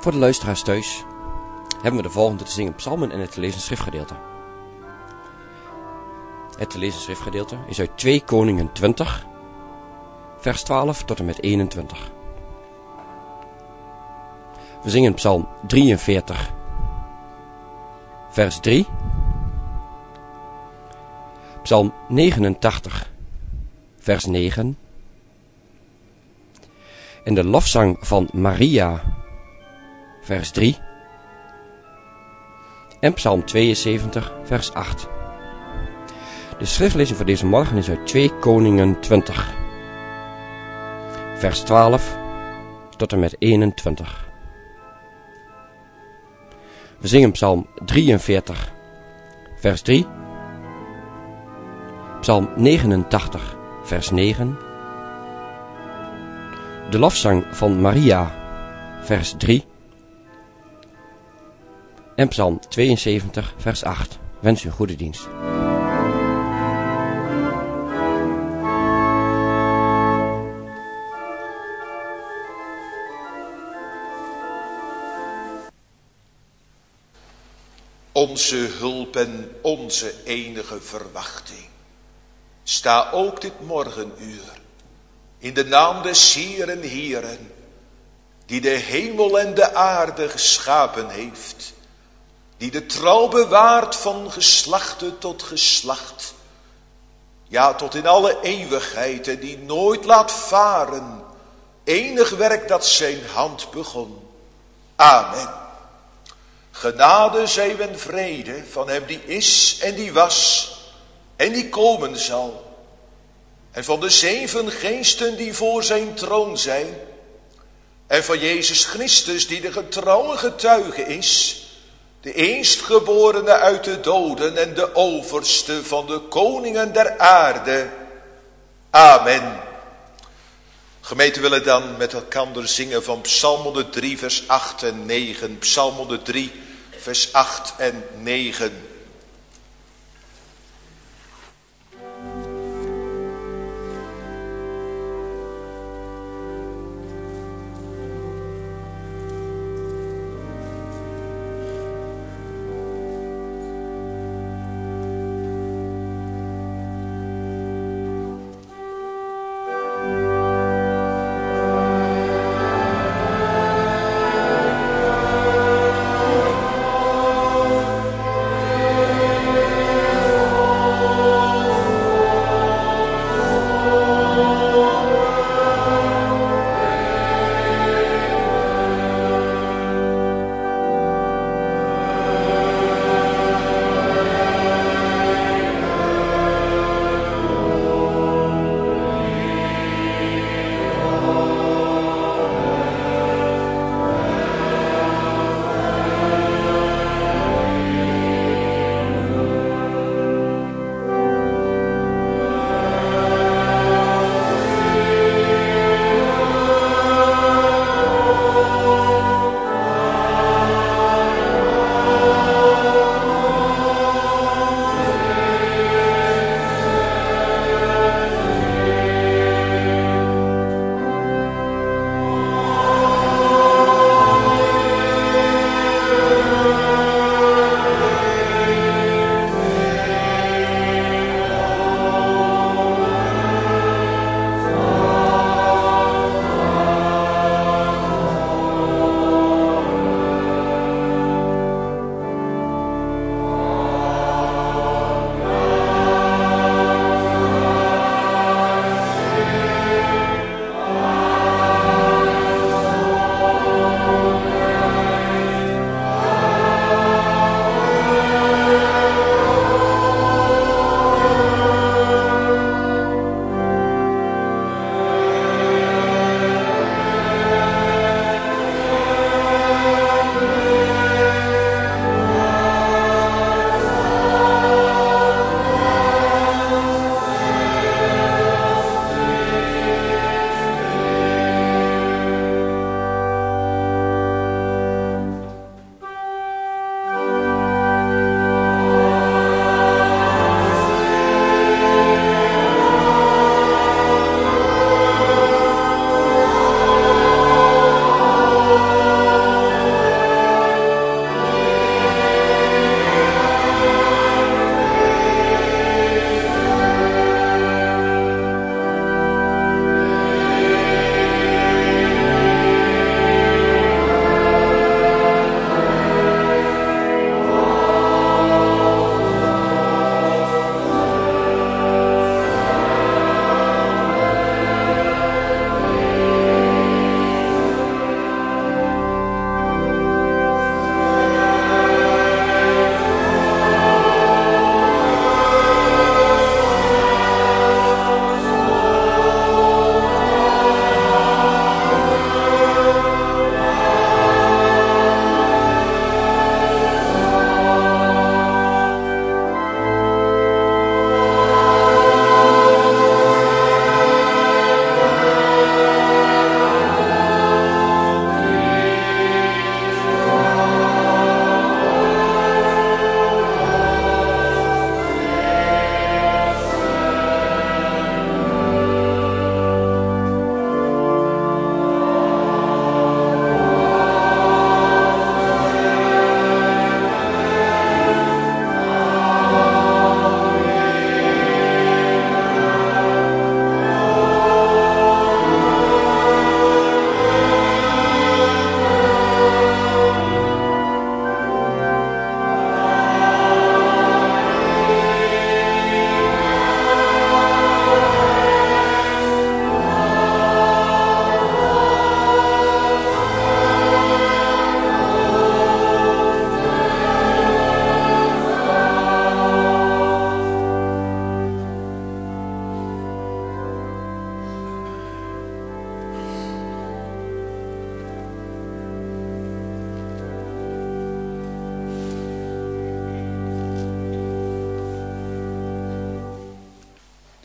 Voor de luisteraars thuis hebben we de volgende te zingen psalmen en het te lezen schriftgedeelte. Het te lezen schriftgedeelte is uit 2 Koningen 20, vers 12 tot en met 21. We zingen psalm 43, vers 3. Psalm 89, vers 9. En de lofzang van Maria, vers 3. En psalm 72, vers 8. De schriftlezing voor deze morgen is uit 2 Koningen 20, vers 12 tot en met 21. We zingen psalm 43, vers 3. Psalm 89, vers 9. De lofzang van Maria, vers 3. En psalm 72, vers 8. Wens u een goede dienst. Onze hulp en onze enige verwachting. Sta ook dit morgenuur in de naam des Heeren Heeren, die de hemel en de aarde geschapen heeft, die de trouw bewaart van geslachte tot geslacht, ja tot in alle eeuwigheid, en die nooit laat varen enig werk dat zijn hand begon. Amen. Genade zij en vrede van hem die is en die was en die komen zal, en van de 7 geesten die voor zijn troon zijn, en van Jezus Christus die de getrouwe getuige is, de eerstgeborene uit de doden en de overste van de koningen der aarde. Amen. Gemeente, willen dan met elkaar zingen van Psalm 103 vers 8 en 9. Psalm 103 vers 8 en 9.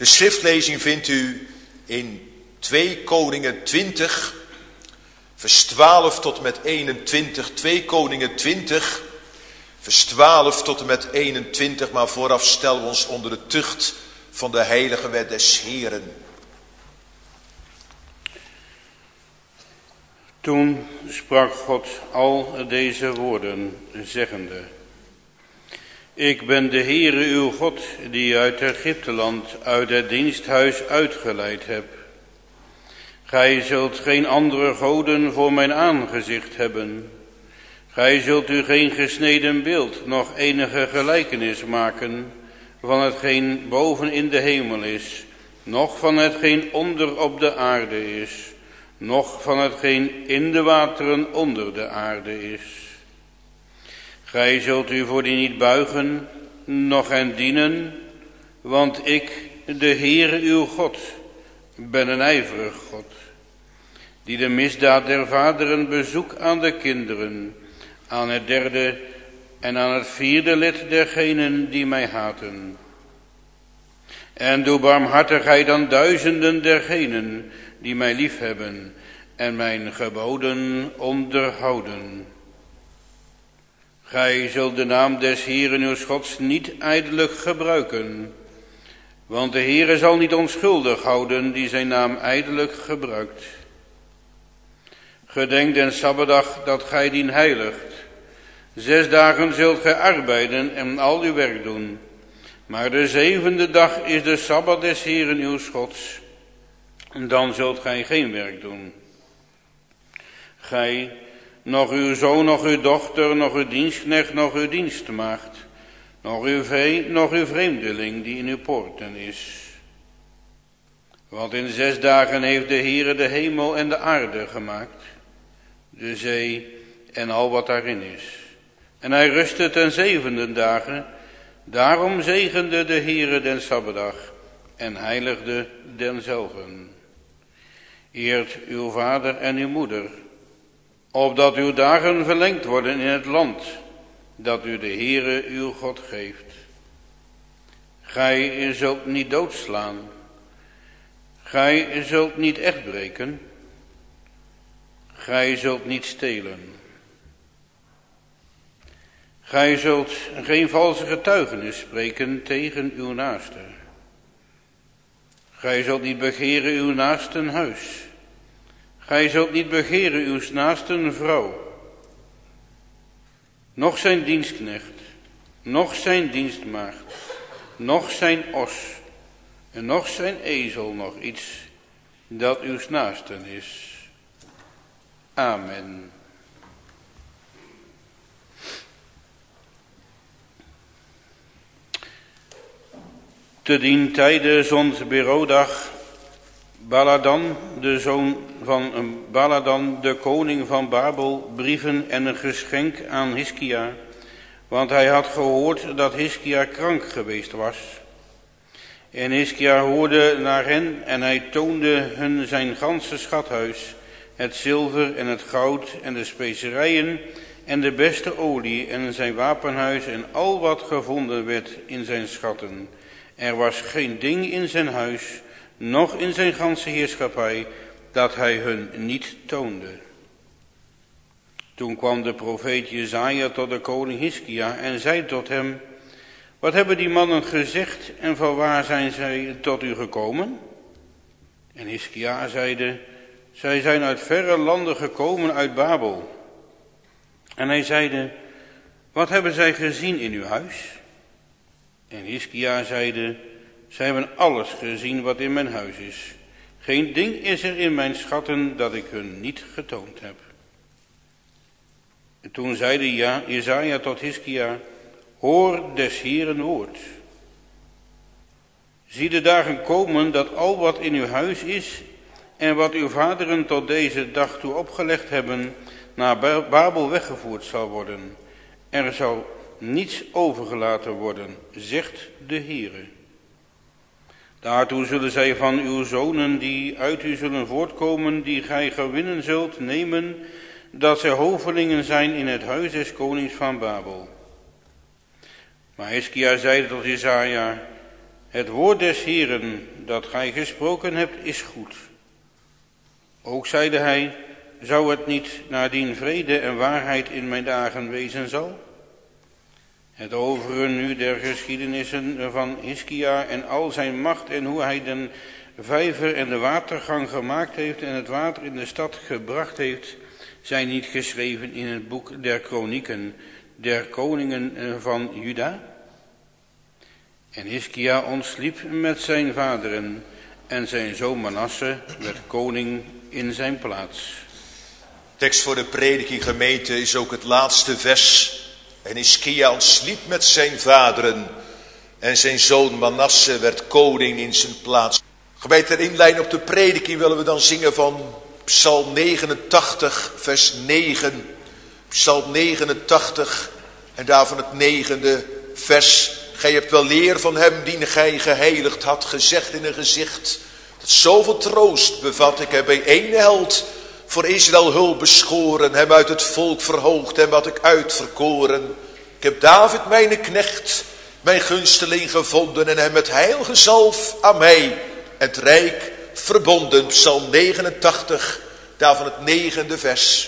De schriftlezing vindt u in 2 Koningen 20, vers 12 tot en met 21. 2 Koningen 20, vers 12 tot en met 21. Maar vooraf stellen we ons onder de tucht van de heilige wet des Heeren. Toen sprak God al deze woorden, zeggende: Ik ben de Heere uw God, die uit Egypteland, uit het diensthuis uitgeleid heb. Gij zult geen andere goden voor mijn aangezicht hebben. Gij zult u geen gesneden beeld, noch enige gelijkenis maken van hetgeen boven in de hemel is, noch van hetgeen onder op de aarde is, noch van hetgeen in de wateren onder de aarde is. Gij zult u voor die niet buigen, noch hen dienen, want ik, de Heere uw God, ben een ijverig God, die de misdaad der vaderen bezoekt aan de kinderen, aan het 3e en aan het 4e lid dergenen die mij haten. En doe barmhartigheid aan duizenden dergenen die mij liefhebben en mijn geboden onderhouden. Gij zult de naam des Heeren uws Gods niet ijdelijk gebruiken, want de Heere zal niet onschuldig houden die zijn naam ijdelijk gebruikt. Gedenk den Sabbatdag dat gij dien heiligt. 6 dagen zult gij arbeiden en al uw werk doen. Maar de 7e dag is de Sabbat des Heeren uws Gods. En dan zult gij geen werk doen. Gij, nog uw zoon, nog uw dochter, nog uw dienstknecht, nog uw dienstmaagd, nog uw vee, nog uw vreemdeling die in uw poorten is. Want in 6 dagen heeft de Heere de hemel en de aarde gemaakt, de zee en al wat daarin is. En hij rustte ten 7e dagen, daarom zegende de Heere den Sabbatdag en heiligde denzelven. Eert uw vader en uw moeder, opdat uw dagen verlengd worden in het land dat u de Heere uw God geeft. Gij zult niet doodslaan, gij zult niet echtbreken, gij zult niet stelen. Gij zult geen valse getuigenis spreken tegen uw naaste. Gij zult niet begeren uw naasten huis. Gij zult niet begeren uw naasten vrouw. Noch zijn dienstknecht, noch zijn dienstmaagd, noch zijn os, en noch zijn ezel, nog iets dat uw naasten is. Amen. Te dien tijde zond Berodag Baladan, de zoon van Baladan, de koning van Babel, brieven en een geschenk aan Hiskia, want hij had gehoord dat Hiskia krank geweest was. En Hiskia hoorde naar hen en hij toonde hun zijn ganse schathuis, het zilver en het goud en de specerijen en de beste olie en zijn wapenhuis en al wat gevonden werd in zijn schatten. Er was geen ding in zijn huis, noch in zijn ganse heerschappij, dat hij hun niet toonde. Toen kwam de profeet Jesaja tot de koning Hiskia en zei tot hem: Wat hebben die mannen gezegd en vanwaar zijn zij tot u gekomen? En Hiskia zeide: Zij zijn uit verre landen gekomen uit Babel. En hij zeide: Wat hebben zij gezien in uw huis? En Hiskia zeide: Zij hebben alles gezien wat in mijn huis is. Geen ding is er in mijn schatten dat ik hun niet getoond heb. En toen zeide Jesaja tot Hiskia: Hoor des Heeren woord. Zie de dagen komen dat al wat in uw huis is en wat uw vaderen tot deze dag toe opgelegd hebben, naar Babel weggevoerd zal worden. Er zal niets overgelaten worden, zegt de Heere. Daartoe zullen zij van uw zonen die uit u zullen voortkomen, die gij gewinnen zult, nemen, dat zij hovelingen zijn in het huis des konings van Babel. Maar Hiskia zeide tot Jesaja: Het woord des Heeren dat gij gesproken hebt is goed. Ook zeide hij, zou het niet naardien vrede en waarheid in mijn dagen wezen zal? Het overige nu der geschiedenissen van Hiskia en al zijn macht en hoe hij den vijver en de watergang gemaakt heeft en het water in de stad gebracht heeft, zijn niet geschreven in het boek der kronieken, der koningen van Juda? En Hiskia ontsliep met zijn vaderen en zijn zoon Manasse werd koning in zijn plaats. Tekst voor de prediking gemeente is ook het laatste vers. En Hiskia ontsliep met zijn vaderen en zijn zoon Manasse werd koning in zijn plaats. Gemeente, ter inleiding op de prediking willen we dan zingen van Psalm 89 vers 9. Psalm 89 en daarvan het 9e vers. Gij hebt wel leer van hem die gij geheiligd had, gezegd in een gezicht dat zoveel troost bevat. Ik heb bij één held voor Israël hulp beschoren, hem uit het volk verhoogd, hem had ik uitverkoren. Ik heb David mijn knecht, mijn gunsteling gevonden en hem met heil gezalf aan mij het rijk verbonden. Psalm 89, daarvan het 9e vers.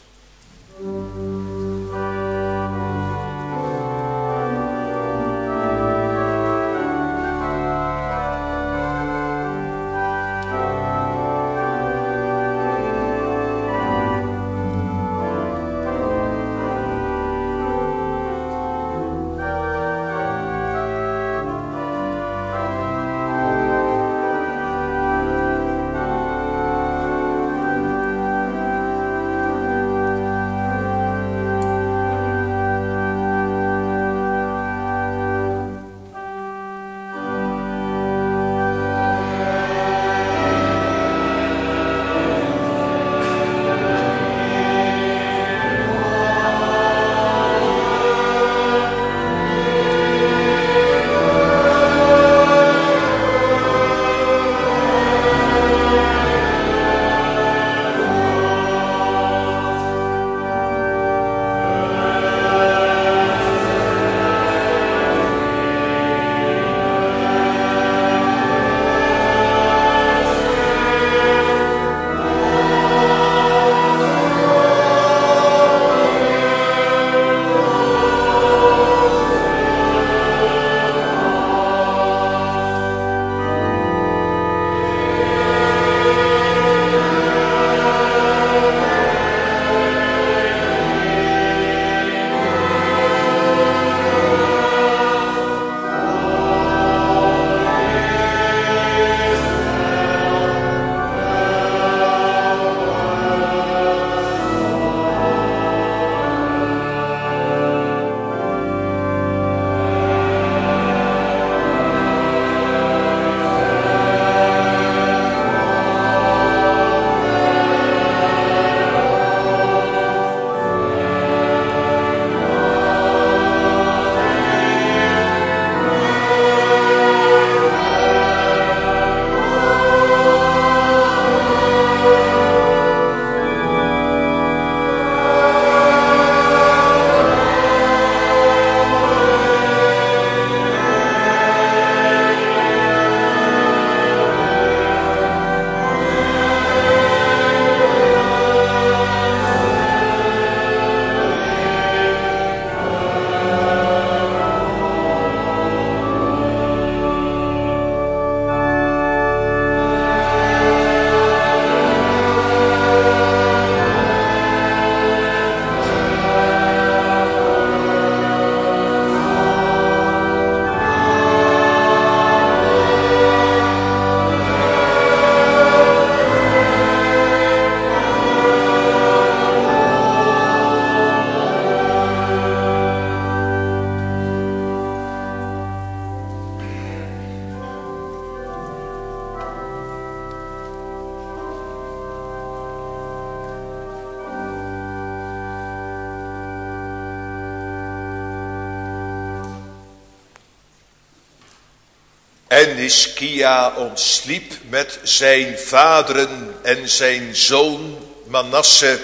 En Hiskia ontsliep met zijn vaderen en zijn zoon Manasse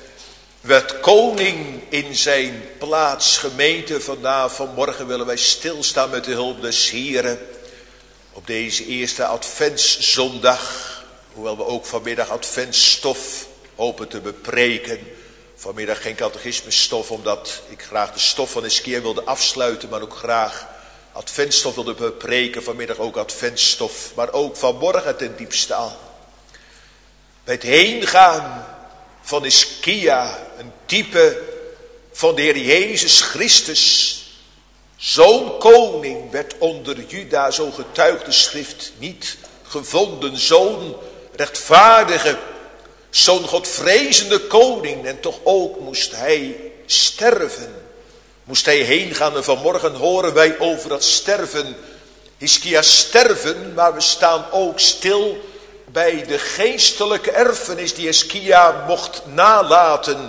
werd koning in zijn plaats. Gemeente, vanmorgen willen wij stilstaan met de hulp des Heren Op deze eerste adventszondag, hoewel we ook vanmiddag adventsstof hopen te bepreken. Vanmiddag geen catechismestof, omdat ik graag de stof van Hiskia wilde afsluiten, maar ook graag adventstof wilde bepreken. Vanmiddag ook adventstof, maar ook vanmorgen ten diepste al. Bij het heengaan van Hiskia, een type van de Heer Jezus Christus. Zo'n koning werd onder Juda, zo getuigt de schrift, niet gevonden. Zo'n rechtvaardige, zo'n godvrezende koning. En toch ook moest hij sterven. Moest hij heen gaan. En vanmorgen horen wij over dat sterven. Hiskia sterven, maar we staan ook stil bij de geestelijke erfenis die Hiskia mocht nalaten.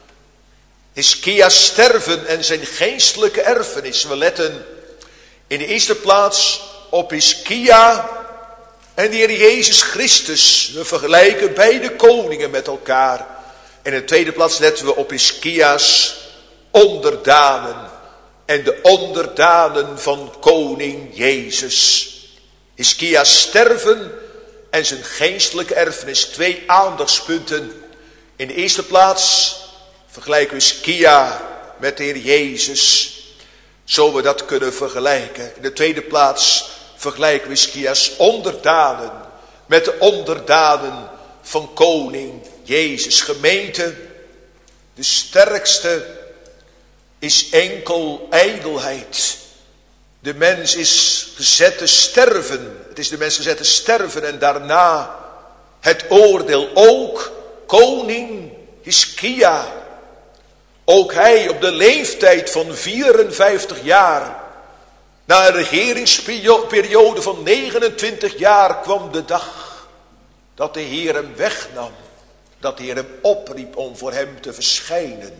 Hiskia sterven en zijn geestelijke erfenis. We letten in de eerste plaats op Hiskia en de Heer Jezus Christus. We vergelijken beide koningen met elkaar. En in de tweede plaats letten we op Hiskia's onderdanen. En de onderdanen van koning Jezus. Hiskia sterven en zijn geestelijke erfenis. 2 aandachtspunten. In de eerste plaats vergelijken we Hiskia met de Heer Jezus. Zo we dat kunnen vergelijken. In de tweede plaats vergelijken we Hiskia's onderdanen met de onderdanen van koning Jezus. Gemeente, de sterkste is enkel ijdelheid. De mens is gezet te sterven. Het is de mens gezet te sterven en daarna het oordeel. Ook koning Hiskia. Ook hij op de leeftijd van 54 jaar. Na een regeringsperiode van 29 jaar kwam de dag dat de Heer hem wegnam. Dat de Heer hem opriep om voor hem te verschijnen.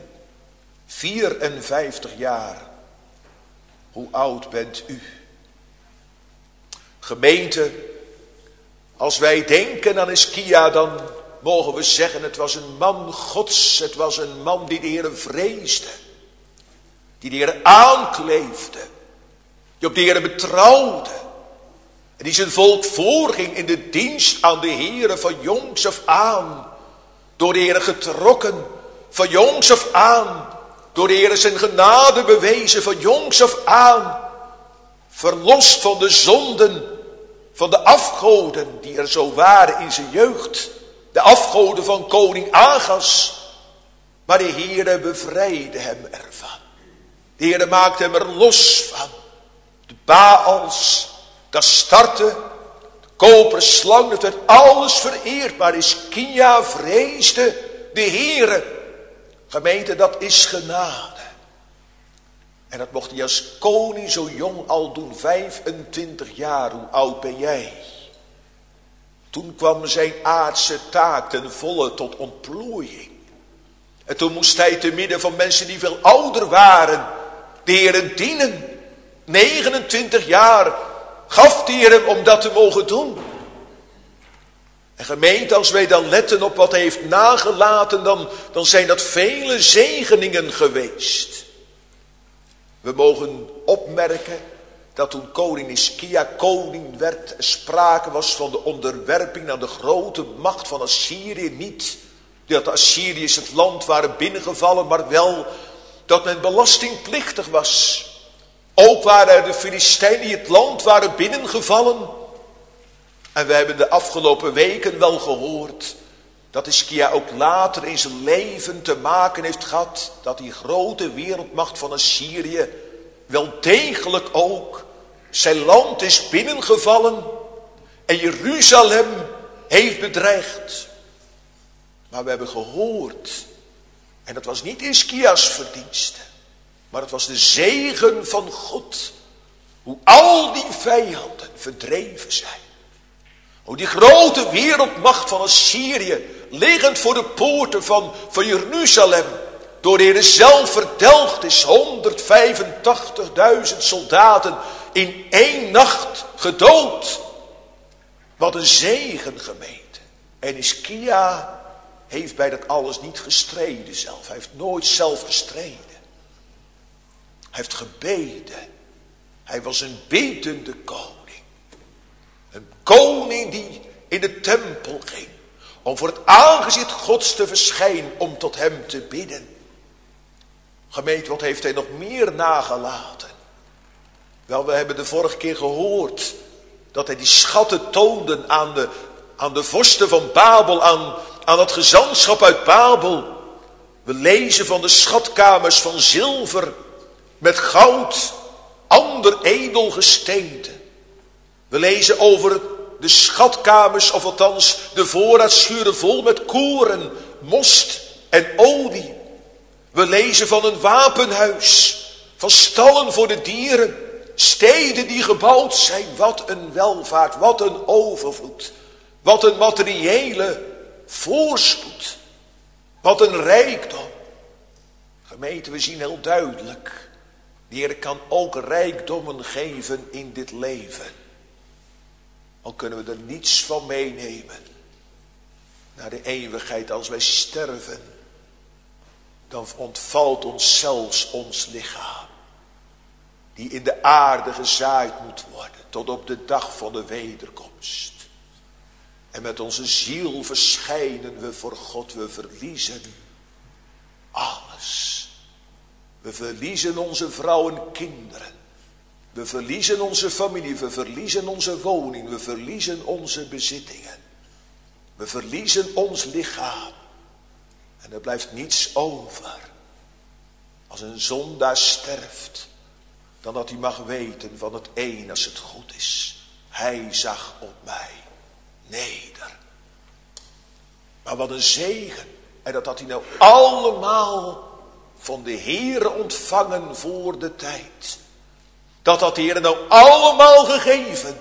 54 jaar. Hoe oud bent u? Gemeente, als wij denken aan Hiskia, dan mogen we zeggen, het was een man Gods. Het was een man die de Heer vreesde. Die de Heer aankleefde. Die op de Heer betrouwde. En die zijn volk voorging in de dienst aan de Heer van jongs af aan. Door de Heer getrokken van jongs af aan. Door de Heer zijn genade bewezen van jongs af aan. Verlost van de zonden, van de afgoden die er zo waren in zijn jeugd. De afgoden van koning Agas. Maar de Heere bevrijdde hem ervan. De Heere maakte hem er los van. De Baals, dat startte. De koperen slang, het werd alles vereerd. Maar Hiskia vreesde de Heere. Gemeente, dat is genade. En dat mocht hij als koning zo jong al doen. 25 jaar, hoe oud ben jij? Toen kwam zijn aardse taak ten volle tot ontplooiing. En toen moest hij te midden van mensen die veel ouder waren, de Heer dienen. 29 jaar gaf de Heer hem om dat te mogen doen. En gemeente, als wij dan letten op wat hij heeft nagelaten, dan zijn dat vele zegeningen geweest. We mogen opmerken dat toen koning Hiskia koning werd, er sprake was van de onderwerping aan de grote macht van Assyrië. Niet dat de Assyriërs het land waren binnengevallen, maar wel dat men belastingplichtig was. Ook waren er de Filistijnen die het land waren binnengevallen. En we hebben de afgelopen weken wel gehoord dat Hiskia ook later in zijn leven te maken heeft gehad dat die grote wereldmacht van Assyrië wel degelijk ook zijn land is binnengevallen en Jeruzalem heeft bedreigd. Maar we hebben gehoord, en dat was niet Hiskia's verdienste, maar het was de zegen van God, hoe al die vijanden verdreven zijn. Hoe die grote wereldmacht van Assyrië, liggend voor de poorten van Jeruzalem, door de Heer zelf verdelgd is. 185.000 soldaten in 1 nacht gedood. Wat een zegen, gemeente. En Hiskia heeft bij dat alles niet gestreden zelf. Hij heeft nooit zelf gestreden. Hij heeft gebeden. Hij was een bedende koning. koning die in de tempel ging. Om voor het aangezicht Gods te verschijnen. Om tot hem te bidden. Gemeente, wat heeft hij nog meer nagelaten? Wel, we hebben de vorige keer gehoord. Dat hij die schatten toonde aan de vorsten van Babel. Aan het gezantschap uit Babel. We lezen van de schatkamers van zilver. Met goud. Ander edelgesteente. We lezen over de schatkamers, of althans de voorraadschuren vol met koren, most en olie. We lezen van een wapenhuis, van stallen voor de dieren, steden die gebouwd zijn. Wat een welvaart, wat een overvloed, wat een materiële voorspoed, wat een rijkdom. Gemeente, we zien heel duidelijk, de Heer kan ook rijkdommen geven in dit leven. Al kunnen we er niets van meenemen naar de eeuwigheid. Als wij sterven, dan ontvalt ons zelfs ons lichaam, die in de aarde gezaaid moet worden, tot op de dag van de wederkomst. En met onze ziel verschijnen we voor God. We verliezen alles. We verliezen onze vrouw en kinderen. We verliezen onze familie, we verliezen onze woning, we verliezen onze bezittingen. We verliezen ons lichaam. En er blijft niets over. Als een zondaar sterft, dan dat hij mag weten van het een als het goed is. Hij zag op mij neder. Maar wat een zegen. En dat had hij nou allemaal van de Heere ontvangen voor de tijd. Dat had de Heer nou allemaal gegeven.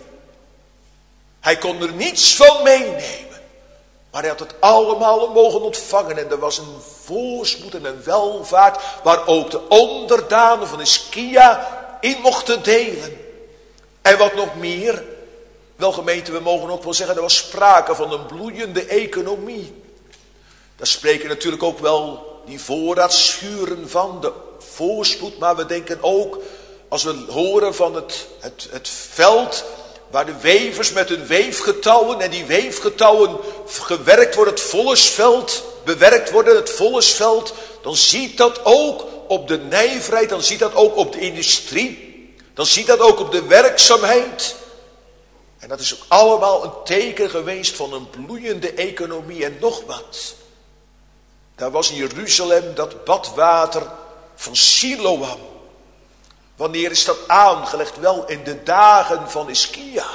Hij kon er niets van meenemen. Maar hij had het allemaal mogen ontvangen. En er was een voorspoed en een welvaart. Waar ook de onderdanen van Hiskia in mochten delen. En wat nog meer. Wel gemeente, we mogen ook wel zeggen. Er was sprake van een bloeiende economie. Daar spreken natuurlijk ook wel die voorraadschuren van. De voorspoed. Maar we denken ook. Als we horen van het veld waar de wevers met hun weefgetouwen en die weefgetouwen gewerkt worden, het vollersveld, bewerkt worden, het vollersveld, dan ziet dat ook op de nijverheid, dan ziet dat ook op de industrie, dan ziet dat ook op de werkzaamheid. En dat is ook allemaal een teken geweest van een bloeiende economie. En nog wat. Daar was in Jeruzalem dat badwater van Siloam. Wanneer is dat aangelegd? Wel in de dagen van Hiskia.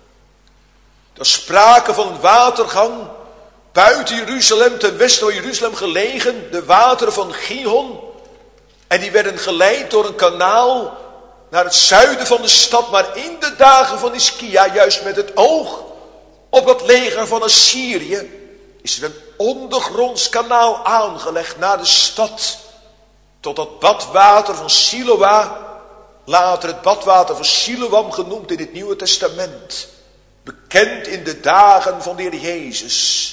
Er is sprake van een watergang buiten Jeruzalem, ten westen van Jeruzalem gelegen, de wateren van Gihon. En die werden geleid door een kanaal naar het zuiden van de stad. Maar in de dagen van Hiskia, juist met het oog op het leger van Assyrië, is er een ondergronds kanaal aangelegd naar de stad. Tot dat badwater van Siloa. Later het badwater van Siloam genoemd in het Nieuwe Testament. Bekend in de dagen van de Heer Jezus.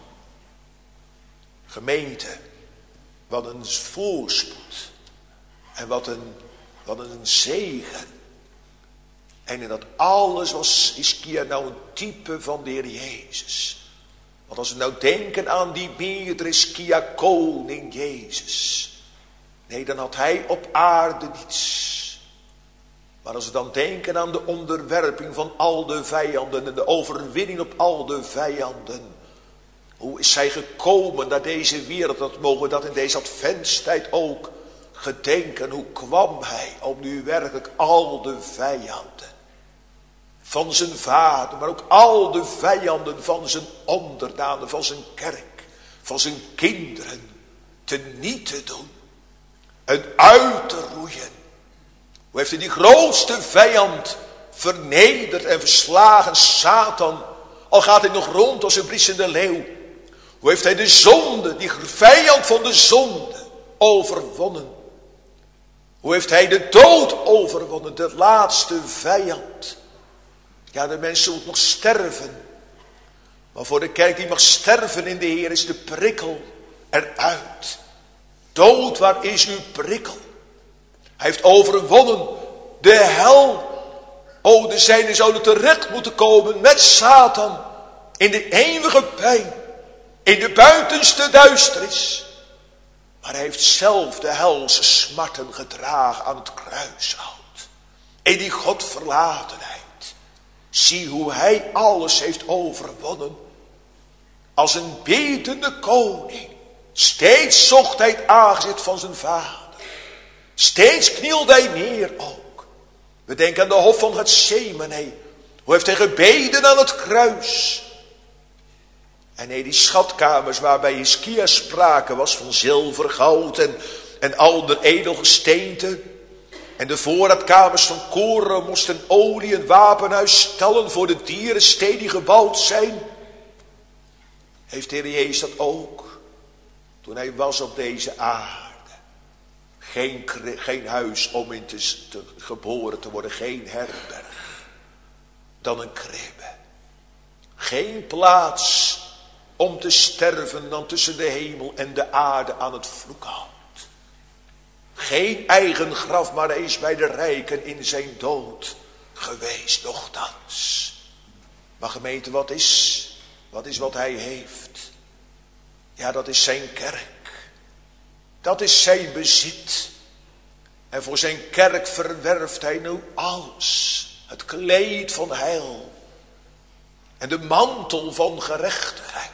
Gemeente, wat een voorspoed. En wat een zegen. En in dat alles was Hiskia nou een type van de Heer Jezus. Want als we nou denken aan die meerdere Hiskia, koning Jezus. Nee, dan had hij op aarde niets. Maar als we dan denken aan de onderwerping van al de vijanden en de overwinning op al de vijanden. Hoe is hij gekomen naar deze wereld? Dat mogen we dat in deze adventstijd ook gedenken. Hoe kwam hij om nu werkelijk al de vijanden van zijn vader, maar ook al de vijanden van zijn onderdanen, van zijn kerk, van zijn kinderen, teniet te doen en uit te roeien. Hoe heeft hij die grootste vijand vernederd en verslagen, Satan, al gaat hij nog rond als een briesende leeuw. Hoe heeft hij de zonde, die vijand van de zonde, overwonnen. Hoe heeft hij de dood overwonnen, de laatste vijand. Ja, de mens zult nog sterven. Maar voor de kerk die mag sterven in de Heer is de prikkel eruit. Dood, waar is uw prikkel? Hij heeft overwonnen de hel. O, de zijnen zouden terecht moeten komen met Satan in de eeuwige pijn, in de buitenste duisternis. Maar hij heeft zelf de helse smarten gedragen aan het kruishout. In die Godverlatenheid. Zie hoe hij alles heeft overwonnen. Als een betende koning. Steeds zocht hij het aangezicht van zijn vader. Steeds knielde hij neer ook. We denken aan de hof van Getsemane. Hoe heeft hij gebeden aan het kruis. En die schatkamers waarbij Hiskia sprake was van zilver, goud en ander edelgesteente. En de voorraadkamers van koren moesten olie en wapenhuis stellen voor de dierenstee die gebouwd zijn. Heeft de Heer Jezus dat ook toen hij was op deze aarde. Geen huis om in geboren te worden, geen herberg. Dan een kribbe. Geen plaats om te sterven dan tussen de hemel en de aarde aan het vloekhout. Geen eigen graf, maar hij is bij de rijken in zijn dood geweest, nochtans. Maar gemeente, wat is wat hij heeft? Ja, dat is zijn kerk. Dat is zijn bezit. En voor zijn kerk verwerft hij nu alles. Het kleed van heil. En de mantel van gerechtigheid.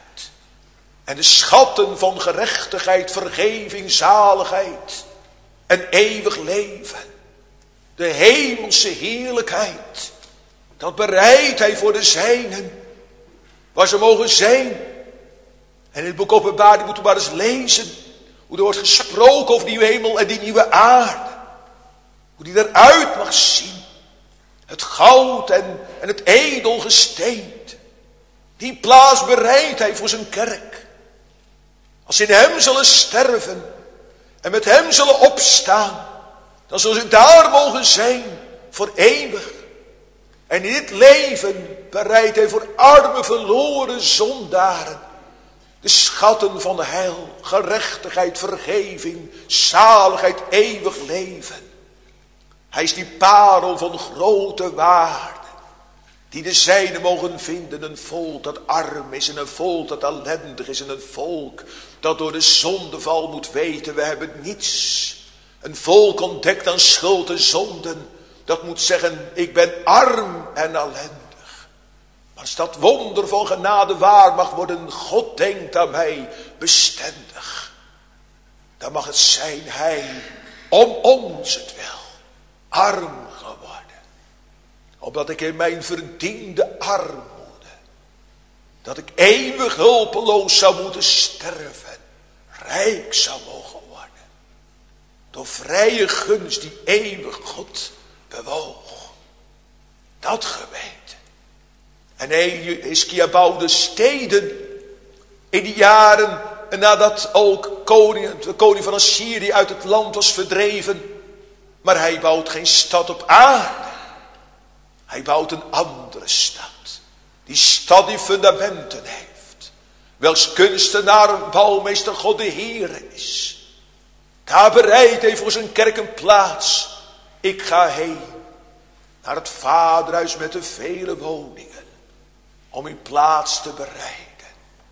En de schatten van gerechtigheid, vergeving, zaligheid. En eeuwig leven. De hemelse heerlijkheid. Dat bereidt hij voor de zijnen. Waar ze mogen zijn. En in het boek Openbaring moeten we maar eens lezen. Hoe er wordt gesproken over die hemel en die nieuwe aarde. Hoe die eruit mag zien. Het goud en het edelgesteente. Die plaats bereidt hij voor zijn kerk. Als ze in hem zullen sterven. En met hem zullen opstaan. Dan zullen ze daar mogen zijn. Voor eeuwig. En in dit leven bereidt hij voor arme verloren zondaren. De schatten van heil, gerechtigheid, vergeving, zaligheid, eeuwig leven. Hij is die parel van grote waarde. Die de zijnen mogen vinden. Een volk dat arm is en een volk dat ellendig is. En een volk dat door de zondeval moet weten, we hebben niets. Een volk ontdekt aan schuld en zonden. Dat moet zeggen, ik ben arm en ellendig. Maar als dat wonder van genade waar mag worden, God denkt aan mij bestendig. Dan mag het zijn, hij om ons het wel arm geworden. Opdat ik in mijn verdiende armoede, dat ik eeuwig hulpeloos zou moeten sterven, rijk zou mogen worden. Door vrije gunst die eeuwig God bewoog. Dat geweten. En Hiskia bouwde steden in die jaren nadat ook de koning van Assyrië uit het land was verdreven. Maar hij bouwt geen stad op aarde. Hij bouwt een andere stad. Die stad die fundamenten heeft. Welks kunstenaar en bouwmeester God de Heer is. Daar bereidt hij voor zijn kerk een plaats. Ik ga heen naar het vaderhuis met de vele woningen. Om in plaats te bereiden.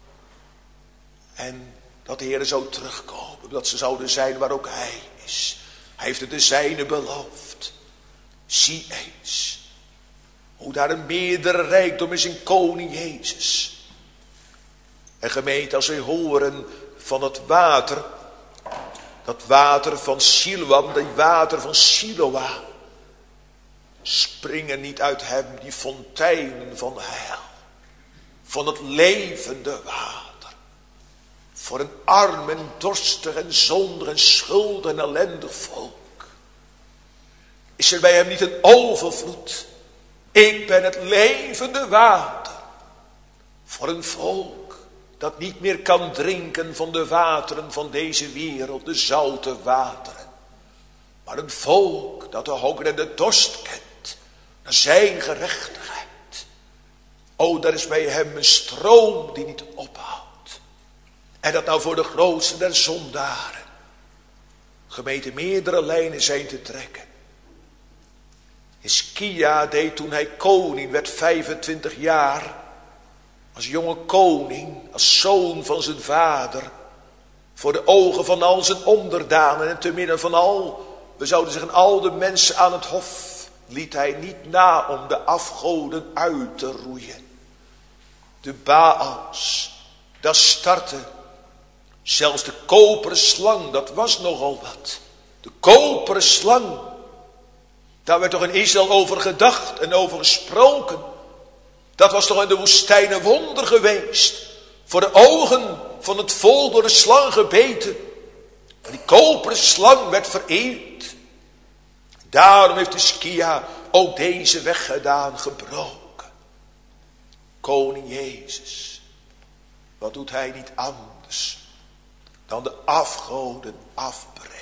En dat de Heer zou terugkomen. Dat ze zouden zijn waar ook hij is. Hij heeft het de zijnen beloofd. Zie eens. Hoe daar een meerdere rijkdom is in koning Jezus. En gemeente, als wij horen van het water. Dat water van Siloam, dat water van Siloa. Springen niet uit hem die fonteinen van heil. Van het levende water. Voor een arm en dorstig en zondig en schuldig en ellendig volk. Is er bij hem niet een overvloed. Ik ben het levende water. Voor een volk dat niet meer kan drinken van de wateren van deze wereld. De zoute wateren. Maar een volk dat de honger en de dorst kent. Naar zijn gerechtigheid. O, daar is bij hem een stroom die niet ophoudt. En dat nou voor de grootste der zondaren. Gemeente, meerdere lijnen zijn te trekken. Hiskia deed toen hij koning werd 25 jaar. Als jonge koning, als zoon van zijn vader. Voor de ogen van al zijn onderdanen en te midden van al, we zouden zeggen al de mensen aan het hof, liet hij niet na om de afgoden uit te roeien. De Baals, dat startte. Zelfs de koperen slang, dat was nogal wat. De koperen slang, daar werd toch in Israël over gedacht en over gesproken. Dat was toch in de woestijn een wonder geweest. Voor de ogen van het volk door de slang gebeten. En die koperen slang werd vereerd. Daarom heeft Hiskia ook deze weg gedaan, gebroken. Koning Jezus, wat doet hij niet anders dan de afgoden afbreken.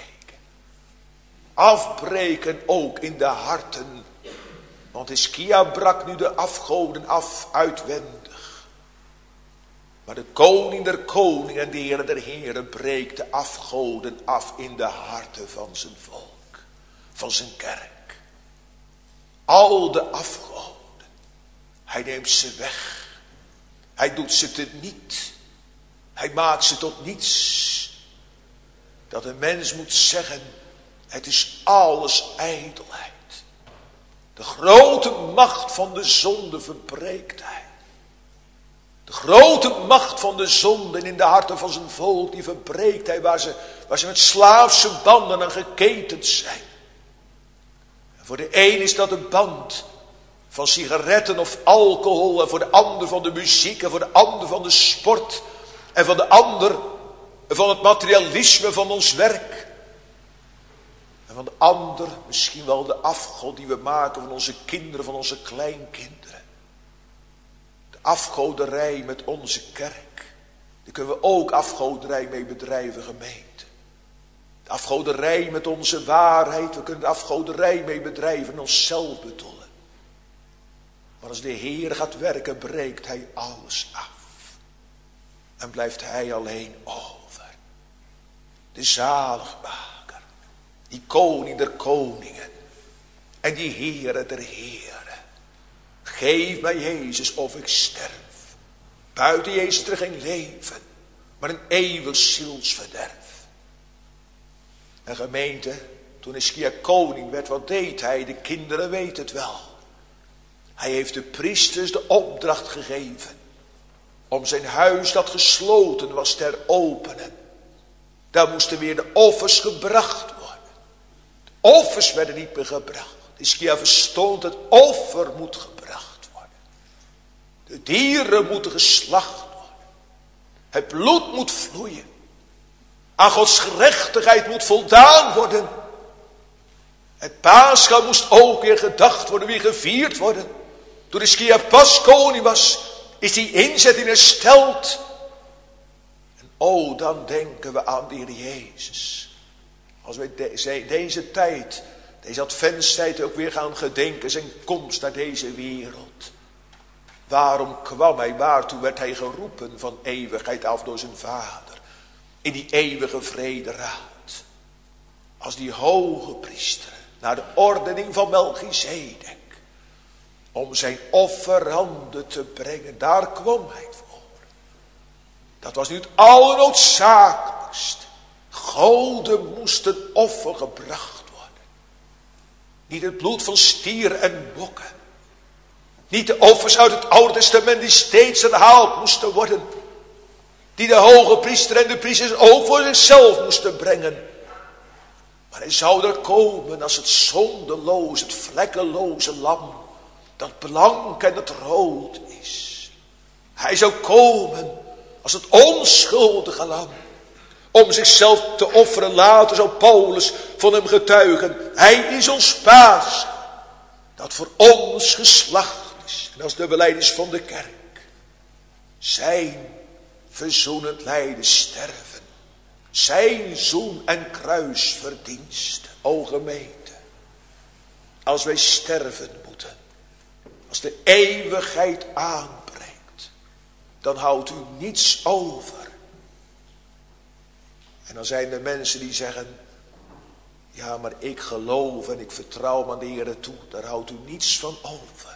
Afbreken ook in de harten. Want Hiskia brak nu de afgoden af uitwendig. Maar de koning der koningen en de Heer der heren breekt de afgoden af in de harten van zijn volk. Van zijn kerk. Al de afgoden. Hij neemt ze weg. Hij doet ze teniet. Hij maakt ze tot niets. Dat een mens moet zeggen, het is alles ijdelheid. De grote macht van de zonde verbreekt hij. De grote macht van de zonde in de harten van zijn volk, die verbreekt hij waar ze met slaafse banden aan geketend zijn. En voor de een is dat een band van sigaretten of alcohol, en voor de ander van de muziek, en voor de ander van de sport, en van de ander van het materialisme van ons werk. En van de ander misschien wel de afgod die we maken van onze kinderen, van onze kleinkinderen. De afgoderij met onze kerk. Daar kunnen we ook afgoderij mee bedrijven, gemeente. De afgoderij met onze waarheid. We kunnen de afgoderij mee bedrijven en onszelf bedollen. Maar als de Heer gaat werken, breekt hij alles af. En blijft hij alleen over. De zaligmaker. Die koning der koningen. En die Heere der heren. Geef mij Jezus of ik sterf. Buiten Jezus er geen leven. Maar een eeuwig zielsverderf. En gemeente, toen Hiskia koning werd, wat deed hij? De kinderen weten het wel. Hij heeft de priesters de opdracht gegeven. Om zijn huis dat gesloten was te heropenen. Daar moesten weer de offers gebracht worden. De offers werden niet meer gebracht. Hiskia verstond, het offer moet gebracht worden. De dieren moeten geslacht worden. Het bloed moet vloeien. Aan Gods gerechtigheid moet voldaan worden. Het Pascha moest ook weer gedacht worden, weer gevierd worden. Toen Hiskia pas koning was, is die inzetting hersteld. En dan denken we aan de Heer Jezus. Als wij deze tijd, deze adventstijd ook weer gaan gedenken, zijn komst naar deze wereld. Waarom kwam hij? Waartoe werd hij geroepen van eeuwigheid af door zijn vader? In die eeuwige vrederaad. Als die hoge priester naar de ordening van Melchizedek. Om zijn offeranden te brengen. Daar kwam hij voor. Dat was nu het allernoodzakelijkst. Goden moesten offer gebracht worden. Niet het bloed van stieren en bokken. Niet de offers uit het Oude Testament die steeds herhaald moesten worden. Die de hoge priester en de priesters ook voor zichzelf moesten brengen. Maar hij zou er komen als het zondeloos, het vlekkeloze lam. Dat blank en het rood is. Hij zou komen als het onschuldige lam. Om zichzelf te offeren. Later zou Paulus van hem getuigen. Hij is ons paas. Dat voor ons geslacht is. En als de belijdenis van de kerk. Zijn verzoenend lijden sterven. Zijn zoen en kruisverdienst. O gemeente. Als wij sterven moeten. Als de eeuwigheid aanbreekt. Dan houdt u niets over. En dan zijn er mensen die zeggen. Ja, maar ik geloof en ik vertrouw aan de Heer toe. Daar houdt u niets van over.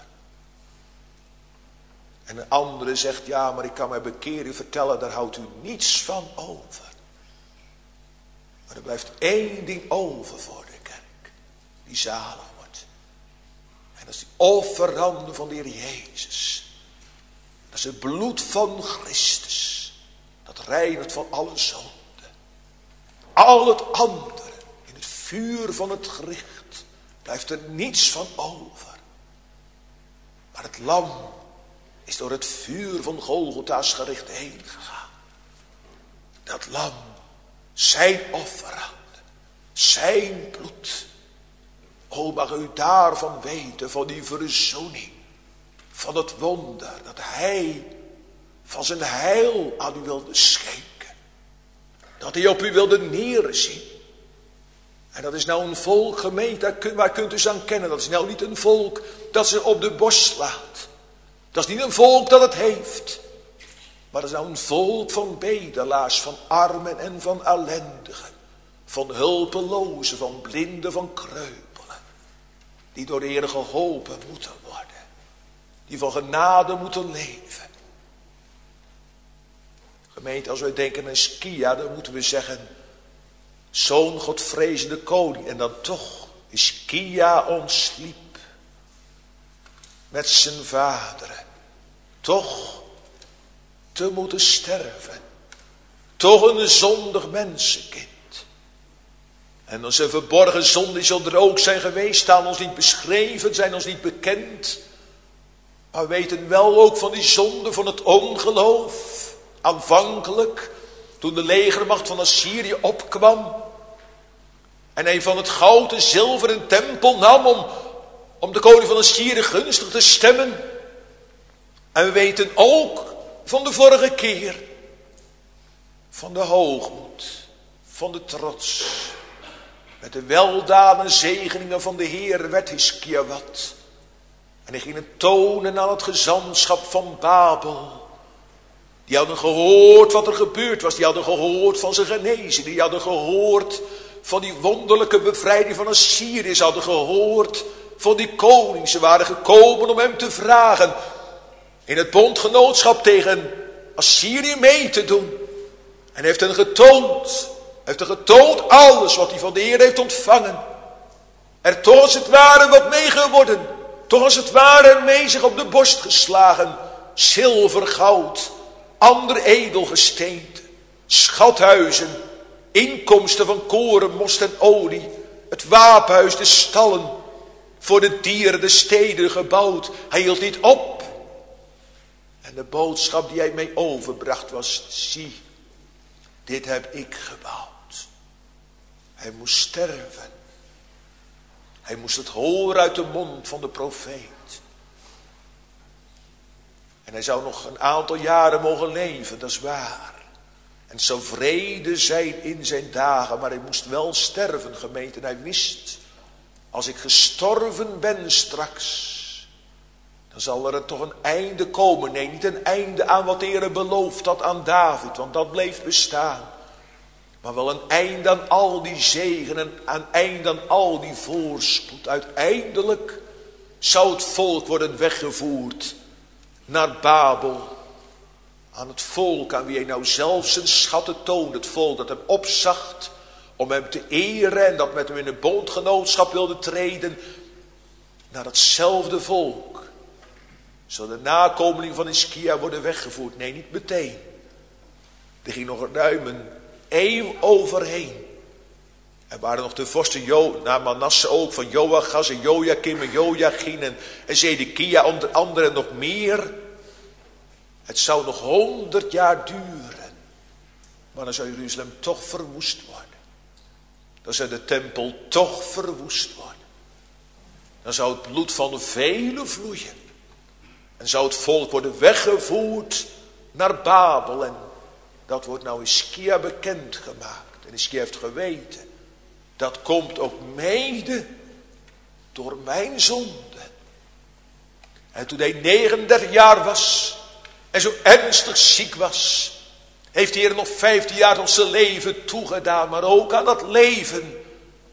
En een andere zegt, ja, maar ik kan mijn bekering vertellen. Daar houdt u niets van over. Maar er blijft één ding over voor de kerk. Die zalig wordt. En dat is die offerande van de Heer Jezus. Dat is het bloed van Christus. Dat reinigt van alle zonde. Al het andere. In het vuur van het gericht. Blijft er niets van over. Maar het lam is door het vuur van Golgotha's gericht heen gegaan. Dat lam. Zijn offerande. Zijn bloed. O, mag u daarvan weten. Van die verzoening. Van het wonder. Dat hij van zijn heil aan u wilde schenken. Dat hij op u wilde neerzien. En dat is nou een volk, gemeente, waar kunt u eens aan kennen. Dat is nou niet een volk dat ze op de borst slaat. Dat is niet een volk dat het heeft. Maar dat is nou een volk van bedelaars, van armen en van ellendigen. Van hulpelozen, van blinden, van kreupelen. Die door de Heer geholpen moeten worden. Die van genade moeten leven. Gemeente, als wij denken aan Skia, dan moeten we zeggen, zo'n godvrezende koning. En dan toch is Skia ontsliep met zijn vaderen. Toch te moeten sterven. Toch een zondig mensenkind. En onze verborgen zonden die zullen er ook zijn geweest, staan ons niet beschreven, zijn ons niet bekend. Maar we weten wel ook van die zonde van het ongeloof. Aanvankelijk, toen de legermacht van Assyrië opkwam. En hij van het goud en zilver een tempel nam om de koning van Assyrië gunstig te stemmen. En we weten ook van de vorige keer. Van de hoogmoed, van de trots. Met de weldaden en zegeningen van de Heer werd Hiskia wat. En hij ging het tonen aan het gezantschap van Babel. Die hadden gehoord wat er gebeurd was. Die hadden gehoord van zijn genezing. Die hadden gehoord van die wonderlijke bevrijding van Assyrië. Ze hadden gehoord van die koning. Ze waren gekomen om hem te vragen. In het bondgenootschap tegen Assyrië mee te doen. En hij heeft hen getoond. Hij heeft hen getoond alles wat hij van de Heer heeft ontvangen. Er toch als het ware wat mee geworden. Toch als het ware mee zich op de borst geslagen. Zilver, goud. Ander edelgesteente, schathuizen, inkomsten van koren, most en olie, het wapenhuis, de stallen, voor de dieren, de steden gebouwd. Hij hield niet op. En de boodschap die hij mee overbracht was, zie, dit heb ik gebouwd. Hij moest sterven. Hij moest het horen uit de mond van de profeet. En hij zou nog een aantal jaren mogen leven, dat is waar. En het zou vrede zijn in zijn dagen, maar hij moest wel sterven, gemeente. En hij wist, als ik gestorven ben straks, dan zal er toch een einde komen. Nee, niet een einde aan wat de Heer beloofd had aan David, want dat bleef bestaan. Maar wel een einde aan al die zegen en een einde aan al die voorspoed. Uiteindelijk zou het volk worden weggevoerd naar Babel. Aan het volk aan wie hij nou zelf zijn schatten toonde. Het volk dat hem opzacht om hem te eren en dat met hem in een bondgenootschap wilde treden. Naar hetzelfde volk. Zou de nakomeling van Hiskia worden weggevoerd? Nee, niet meteen. Er ging nog een ruim eeuw overheen. Er waren nog de vorsten naar Manasse ook, van Joachas en Joachim en Joachim en Zedekia onder andere nog meer. Het zou nog 100 jaar duren. Maar dan zou Jeruzalem toch verwoest worden. Dan zou de tempel toch verwoest worden. Dan zou het bloed van velen vloeien. En zou het volk worden weggevoerd naar Babel. En dat wordt nou Hiskia bekendgemaakt. En Hiskia heeft geweten. Dat komt ook mede door mijn zonde. En toen hij 39 jaar was en zo ernstig ziek was, heeft de Heer nog 15 jaar tot zijn leven toegedaan. Maar ook aan dat leven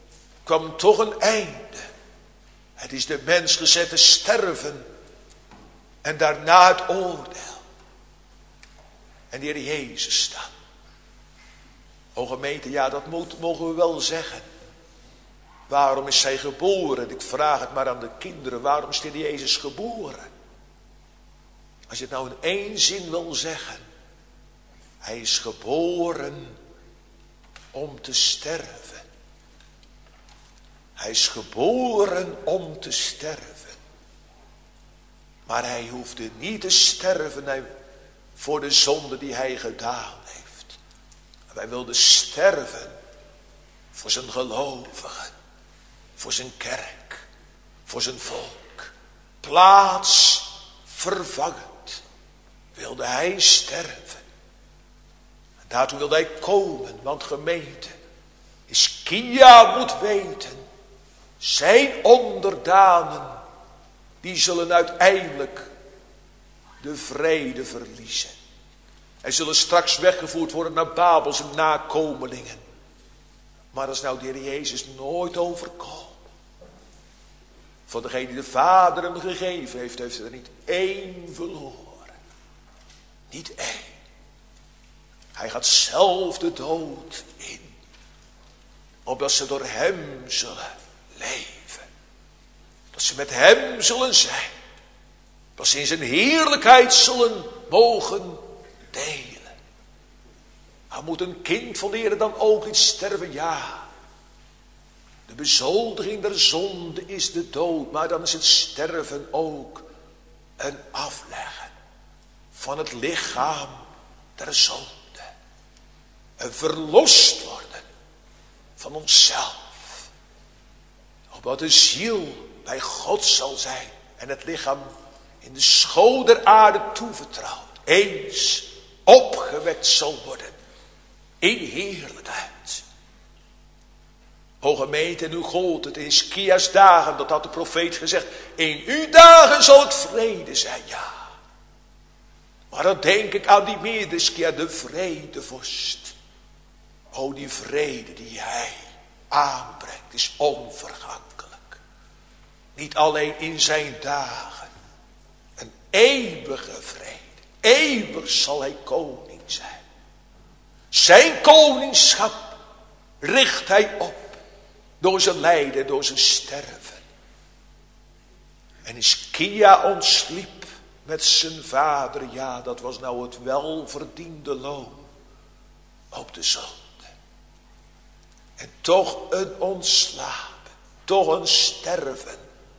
kwam toch een einde. Het is de mens gezette sterven en daarna het oordeel. En de Heer Jezus staat. O gemeente, ja, dat mogen we wel zeggen. Waarom is zij geboren? Ik vraag het maar aan de kinderen. Waarom is de Heer Jezus geboren? Als je het nou in één zin wil zeggen. Hij is geboren om te sterven. Hij is geboren om te sterven. Maar hij hoefde niet te sterven voor de zonde die hij gedaan heeft. Hij wilde sterven voor zijn gelovigen. Voor zijn kerk. Voor zijn volk. Plaatsvervangend wilde hij sterven. En daartoe wilde hij komen. Want gemeente, Hiskia moet weten. Zijn onderdanen, die zullen uiteindelijk de vrede verliezen. En zullen straks weggevoerd worden naar Babel zijn nakomelingen. Maar dat is nou de Heer Jezus nooit overkomen. Van degene die de Vader hem gegeven heeft, heeft hij er niet één verloren. Niet één. Hij gaat zelf de dood in. Opdat ze door hem zullen leven. Dat ze met hem zullen zijn. Dat ze in zijn heerlijkheid zullen mogen delen. Maar moet een kind van de Heer dan ook niet sterven? Ja. De bezoldiging der zonde is de dood. Maar dan is het sterven ook een afleggen van het lichaam der zonde. Een verlost worden van onszelf. Opdat de ziel bij God zal zijn. En het lichaam in de school der aarde toevertrouwd. Eens opgewekt zal worden. In heerlijkheid. O gemeente, en nu gold het in Hiskia's dagen. Dat had de profeet gezegd. In uw dagen zal het vrede zijn. Ja. Maar dan denk ik aan die meerdere Hiskia. De vredevorst. O die vrede die hij aanbrengt. Is onvergankelijk. Niet alleen in zijn dagen. Een eeuwige vrede. Eeuwig zal hij koning zijn. Zijn koningschap richt hij op. Door zijn lijden, door zijn sterven. En Hiskia ontsliep met zijn vader. Ja, dat was nou het welverdiende loon op de zonde. En toch een ontslapen. Toch een sterven.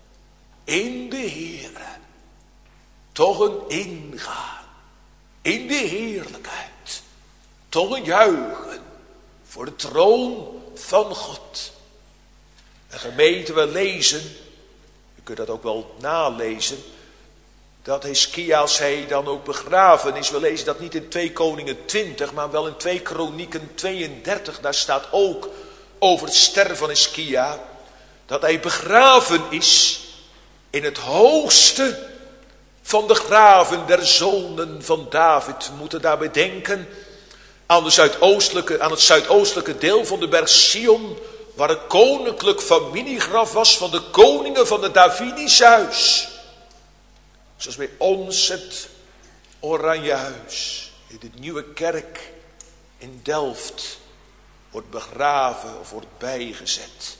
In de Heere. Toch een ingaan. In de heerlijkheid. Toch een juichen. Voor de troon van God. En gemeente, we lezen. U kunt dat ook wel nalezen. Dat Hiskia, als hij dan ook begraven is. We lezen dat niet in 2 Koningen 20. Maar wel in 2 Kronieken 32. Daar staat ook over het sterven van Hiskia. Dat hij begraven is. In het hoogste van de graven der zonen van David. We moeten daarbij denken aan het zuidoostelijke deel van de berg Sion. Waar een koninklijk familiegraf was van de koningen van het Davidisch huis. Zoals bij ons het Oranje Huis. In de nieuwe kerk in Delft wordt begraven of wordt bijgezet.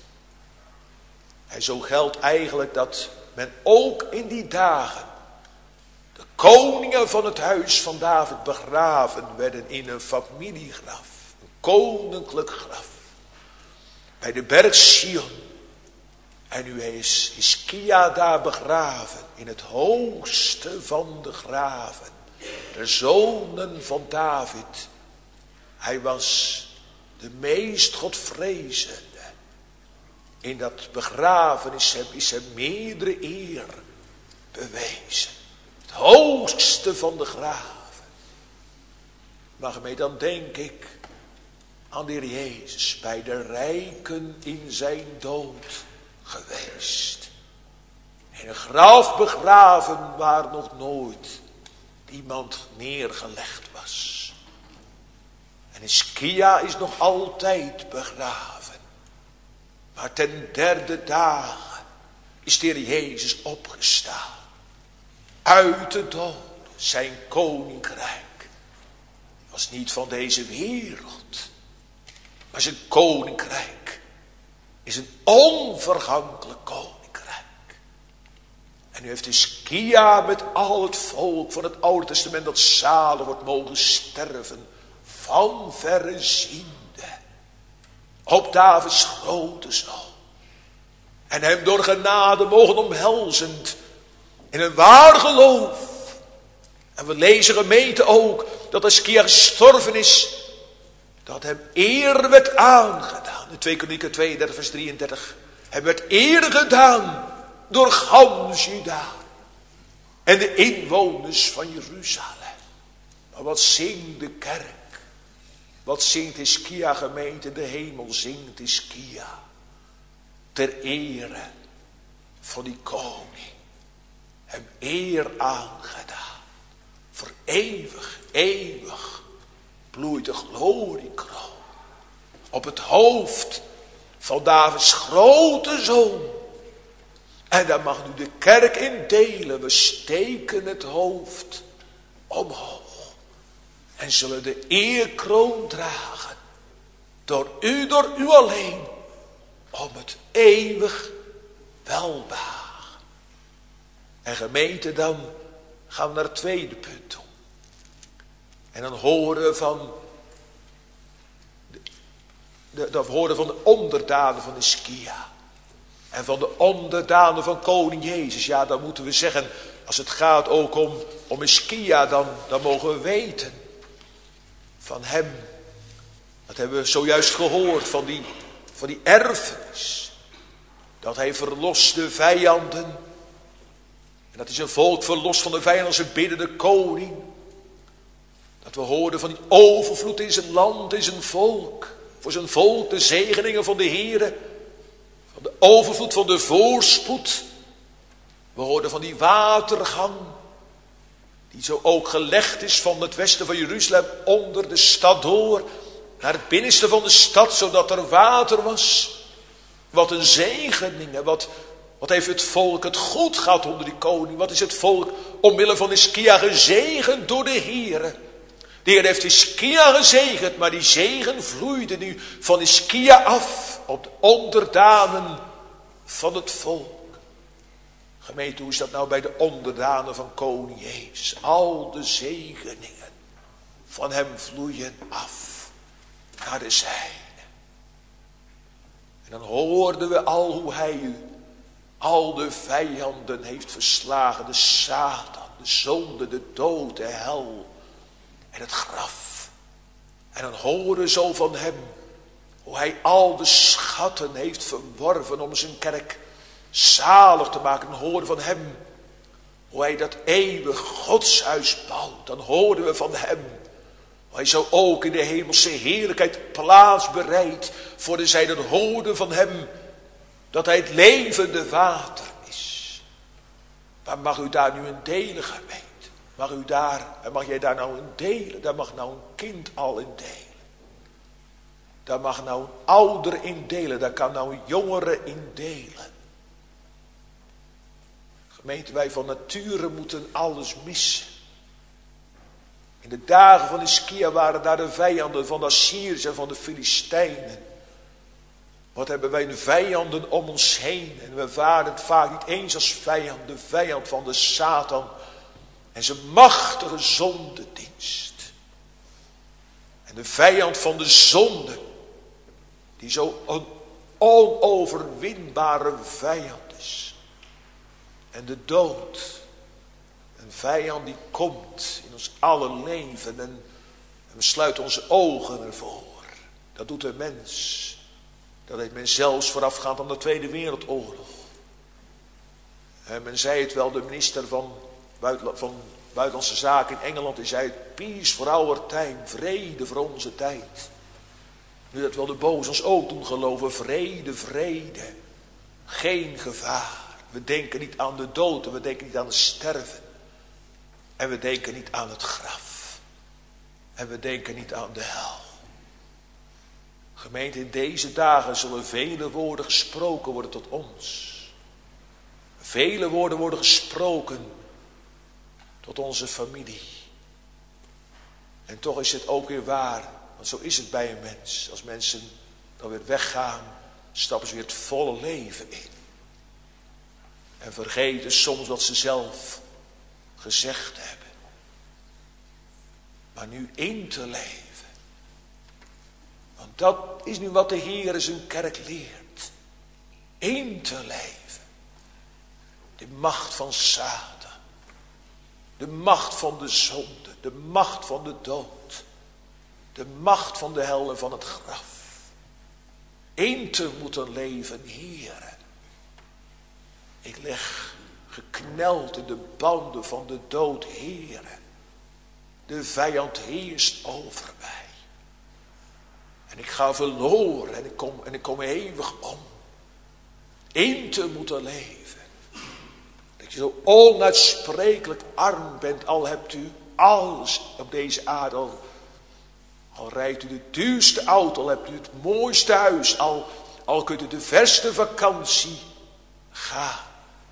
En zo geldt eigenlijk dat men ook in die dagen de koningen van het huis van David begraven werden in een familiegraf. Een koninklijk graf. Bij de berg Sion. En nu is Hiskia daar begraven. In het hoogste van de graven. De zonen van David. Hij was de meest godvrezende. In dat begraven is hem meerdere eer bewezen. Het hoogste van de graven. Maar gemeente, dan denk ik aan de Heer Jezus. Bij de rijken in zijn dood geweest. In een graf begraven waar nog nooit iemand neergelegd was. En Hiskia is nog altijd begraven. Maar ten derde dagen is de Heer Jezus opgestaan. Uit de dood. Zijn koninkrijk was niet van deze wereld. Maar zijn koninkrijk is een onvergankelijk koninkrijk. En nu heeft Hiskia met al het volk van het Oude Testament dat zalig wordt mogen sterven. Van verre ziende. Op Davids grote zoon. En hem door genade mogen omhelzend. In een waar geloof. En we lezen gemeente ook dat Hiskia gestorven is. Dat hem eer werd aangedaan. In 2 Kronieken 32 vers 33. Hem werd eer gedaan door gans Juda. En de inwoners van Jeruzalem. Maar wat zingt de kerk? Wat zingt Hiskia gemeente? De hemel zingt Hiskia. Ter ere van die koning. Hem eer aangedaan. Voor eeuwig, eeuwig bloeit de gloriekroon op het hoofd van Davids grote zoon. En daar mag nu de kerk in delen. We steken het hoofd omhoog. En zullen de eerkroon dragen. Door u alleen. Om het eeuwig welbehagen. En gemeente, dan gaan we naar het tweede punt toe. En dan horen we van de onderdanen van Hiskia. En van de onderdanen van koning Jezus. Ja, dan moeten we zeggen, als het gaat ook om Hiskia, dan mogen we weten van hem. Dat hebben we zojuist gehoord van die erfenis. Dat hij verlost de vijanden. En dat is een volk verlost van de vijanden, ze bidden de koning. Dat we hoorden van die overvloed in zijn land, in zijn volk. Voor zijn volk de zegeningen van de Heere. Van de overvloed van de voorspoed. We hoorden van die watergang. Die zo ook gelegd is van het westen van Jeruzalem onder de stad door. Naar het binnenste van de stad, zodat er water was. Wat een zegening. En wat heeft het volk het goed gehad onder die koning. Wat is het volk omwille van Hiskia gezegend door de Heere. De Heer heeft Hiskia gezegend, maar die zegen vloeide nu van Hiskia af op de onderdanen van het volk. Gemeente, hoe is dat nou bij de onderdanen van koning Jezus? Al de zegeningen van hem vloeien af naar de zijne. En dan hoorden we al hoe hij al de vijanden heeft verslagen. De Satan, de zonde, de dood, de hel en het graf. En dan horen we zo van hem hoe hij al de schatten heeft verworven om zijn kerk zalig te maken. Dan horen we van hem hoe hij dat eeuwig godshuis bouwt. Dan horen we van hem hoe hij zo ook in de hemelse heerlijkheid plaats bereidt voor de zijden. Horen van hem dat hij het levende water is. Maar mag u daar nu in delen, gemeente? Mag jij daar nou in delen? Daar mag nou een kind al in delen. Daar mag nou een ouder in delen. Daar kan nou een jongere in delen. Gemeente, wij van nature moeten alles missen. In de dagen van Hiskia waren daar de vijanden van de Assyriërs en van de Filistijnen. Wat hebben wij de vijanden om ons heen. En we waren het vaak niet eens als vijand. De vijand van de Satan. En zijn machtige zondedienst. En de vijand van de zonde. Die zo een onoverwinbare vijand is. En de dood. Een vijand die komt in ons alle leven. En we sluiten onze ogen ervoor. Dat doet een mens. Dat heeft men zelfs voorafgaand aan de Tweede Wereldoorlog. En men zei het wel, de minister van Buitenlandse Zaken in Engeland. Die zei het, peace for our time, vrede voor onze tijd. Nu dat wel de boos ons ook doen geloven, vrede, vrede. Geen gevaar. We denken niet aan de dood en we denken niet aan het sterven. En we denken niet aan het graf. En we denken niet aan de hel. Gemeente, in deze dagen zullen vele woorden gesproken worden tot ons. Vele woorden worden gesproken tot onze familie. En toch is het ook weer waar, want zo is het bij een mens. Als mensen dan weer weggaan, stappen ze weer het volle leven in. En vergeten soms wat ze zelf gezegd hebben. Maar nu in te leven. Want dat is nu wat de Heer zijn kerk leert. In te leven. De macht van Satan. De macht van de zonde. De macht van de dood. De macht van de hel en van het graf. In te moeten leven, Heere. Ik lig gekneld in de banden van de dood, Heere. De vijand heerst over mij. En ik ga verloren en ik kom eeuwig om. In te moeten leven. Dat je zo onuitsprekelijk arm bent, al hebt u alles op deze aarde. Al rijdt u de duurste auto, al hebt u het mooiste huis, al kunt u de verste vakantie gaan.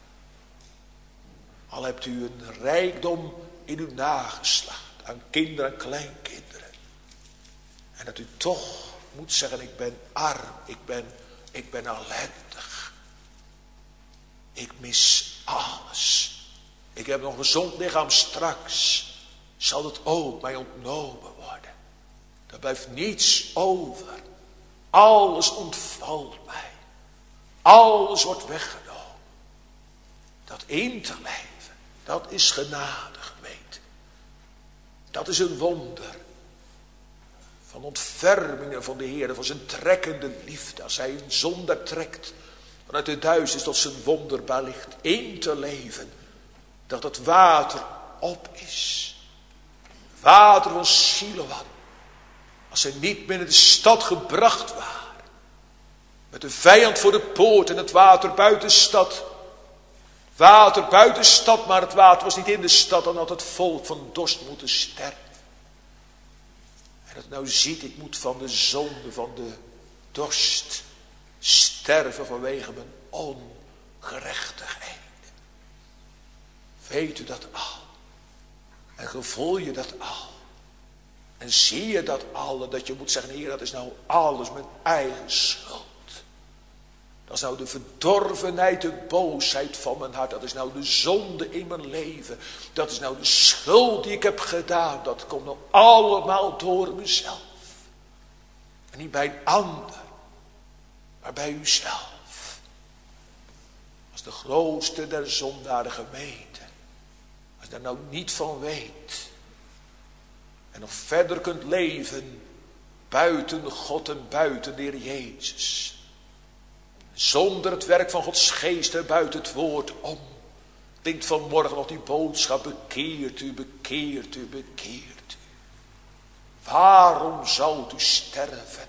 Al hebt u een rijkdom in uw nageslacht, aan kinderen en kleinkinderen. En dat u toch moet zeggen, ik ben arm, ik ben ellendig. Ik mis alles. Ik heb nog een gezond lichaam, straks zal het ook mij ontnomen worden. Er blijft niets over. Alles ontvalt mij. Alles wordt weggenomen. Dat in te leven, dat is genade, gemeente. Dat is een wonder. Van ontfermingen van de Heer, van zijn trekkende liefde. Als hij een zondaar trekt, vanuit de duisternis tot zijn wonderbaar licht. In te leven, dat het water op is. Water van Siloam. Als zij niet binnen de stad gebracht waren. Met de vijand voor de poort en het water buiten de stad. Water buiten de stad, maar het water was niet in de stad. Dan had het volk van dorst moeten sterven. En dat nou ziet, ik moet van de zonde, van de dorst sterven vanwege mijn ongerechtigheid. Weet u dat al? En gevoel je dat al? En zie je dat al? En dat je moet zeggen, Heer, dat is nou alles mijn eigen schuld. Dat is nou de verdorvenheid, de boosheid van mijn hart. Dat is nou de zonde in mijn leven. Dat is nou de schuld die ik heb gedaan. Dat komt nou allemaal door mezelf. En niet bij een ander, maar bij uzelf. Als de grootste der zondaren, gemeente. Als je daar nou niet van weet. En nog verder kunt leven buiten God en buiten de Heer Jezus. Zonder het werk van Gods geest en buiten het woord om. Denkt vanmorgen nog die boodschap, bekeert u, bekeert u, bekeert u. Waarom zou u sterven?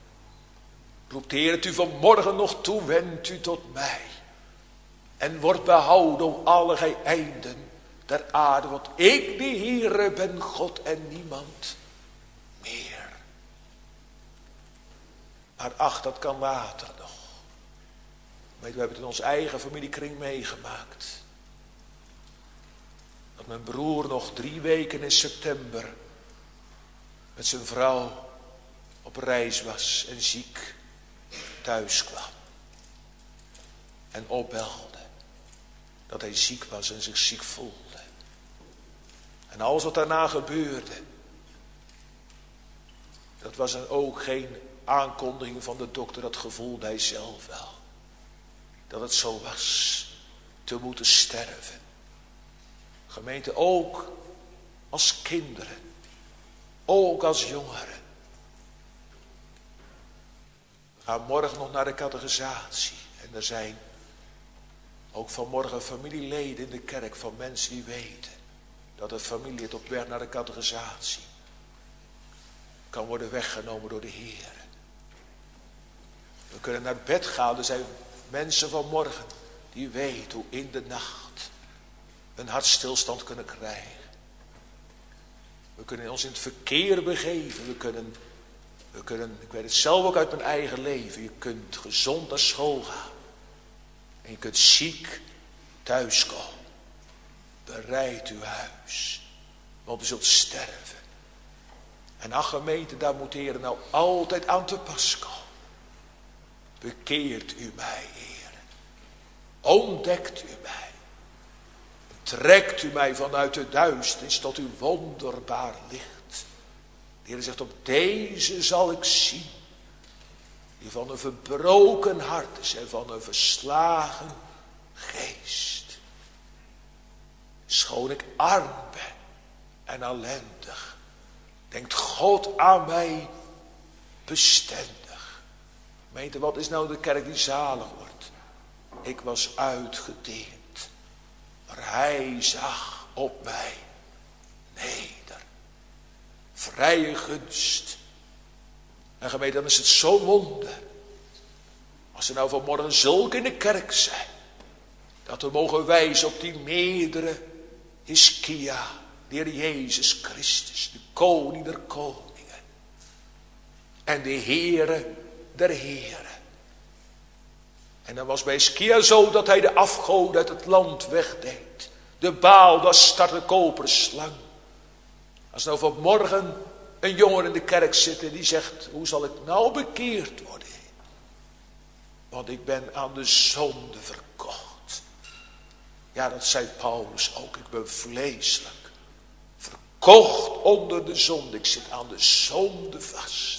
Roept de Heer het u vanmorgen nog toe, wendt u tot mij. En wordt behouden, o alle gij einden der aarde. Want ik, de Heere, ben God en niemand meer. Maar ach, dat kan later nog. We hebben het in onze eigen familiekring meegemaakt. Dat mijn broer nog 3 weken in september met zijn vrouw op reis was en ziek thuis kwam. En opbelde dat hij ziek was en zich ziek voelde. En alles wat daarna gebeurde, dat was dan ook geen aankondiging van de dokter, dat gevoelde hij zelf wel. Dat het zo was, te moeten sterven. Gemeente, ook als kinderen, ook als jongeren. We gaan morgen nog naar de catechisatie. En er zijn ook vanmorgen familieleden in de kerk van mensen die weten dat de familie het op weg naar de catechisatie kan worden weggenomen door de Heer. We kunnen naar bed gaan, er zijn mensen vanmorgen die weten hoe in de nacht een hartstilstand kunnen krijgen. We kunnen ons in het verkeer begeven. We kunnen Ik weet het zelf ook uit mijn eigen leven. Je kunt gezond naar school gaan. En je kunt ziek thuiskomen. Bereid uw huis. Want u zult sterven. En ach gemeente, daar moet de Heer nou altijd aan te pas komen. Bekeert u mij, Heer. Ontdekt u mij. Trekt u mij vanuit de duisternis tot uw wonderbaar licht. De Heer zegt, op deze zal ik zien. Die van een verbroken hart is en van een verslagen geest. Schoon ik arm ben en ellendig, denkt God aan mij bestendig. Gemeente, wat is nou de kerk die zalig wordt? Ik was uitgedeend, maar hij zag op mij neder. Vrije gunst. En gemeente, dan is het zo'n wonder. Als er nou vanmorgen zulke in de kerk zijn, dat we mogen wijzen op die meerdere Hiskia, de Heer Jezus Christus, de koning der koningen. En de Heere der heren. En dan was bij Hiskia zo dat hij de afgoden uit het land wegdeed. De Baal, dat start de koperen slang. Als nou vanmorgen een jongen in de kerk zit en die zegt, hoe zal ik nou bekeerd worden? Want ik ben aan de zonde verkocht. Ja, dat zei Paulus ook. Ik ben vleeselijk. Verkocht onder de zonde. Ik zit aan de zonde vast.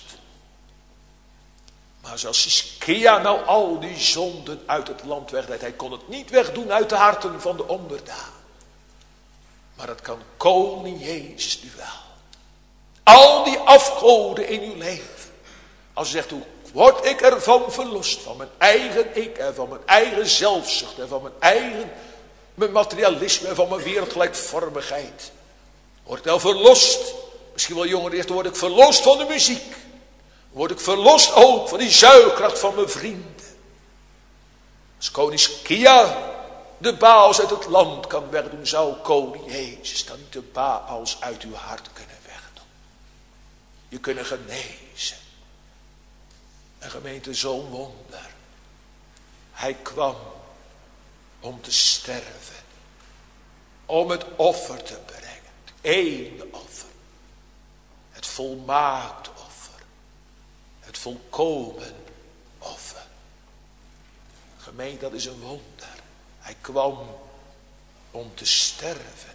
Maar zoals Hiskia nou al die zonden uit het land wegdeed. Hij kon het niet wegdoen uit de harten van de onderdaan. Maar dat kan koning Jezus nu wel. Al die afgoden in uw leven. Als u zegt, hoe word ik ervan verlost? Van mijn eigen ik en van mijn eigen zelfzucht en van mijn materialisme en van mijn wereldgelijkvormigheid. Word ik nou verlost? Misschien wel jongeren die zegt, word ik verlost van de muziek. Word ik verlost ook van die zuigkracht van mijn vrienden. Als koning Hiskia de Baals uit het land kan wegdoen, zou koning Jezus dan niet de Baals uit uw hart kunnen wegdoen. Je kunnen genezen. En gemeente, zo'n wonder. Hij kwam om te sterven. Om het offer te brengen. Het ene offer. Het volmaakte offer. Het volkomen offer. Gemeente, dat is een wonder. Hij kwam om te sterven.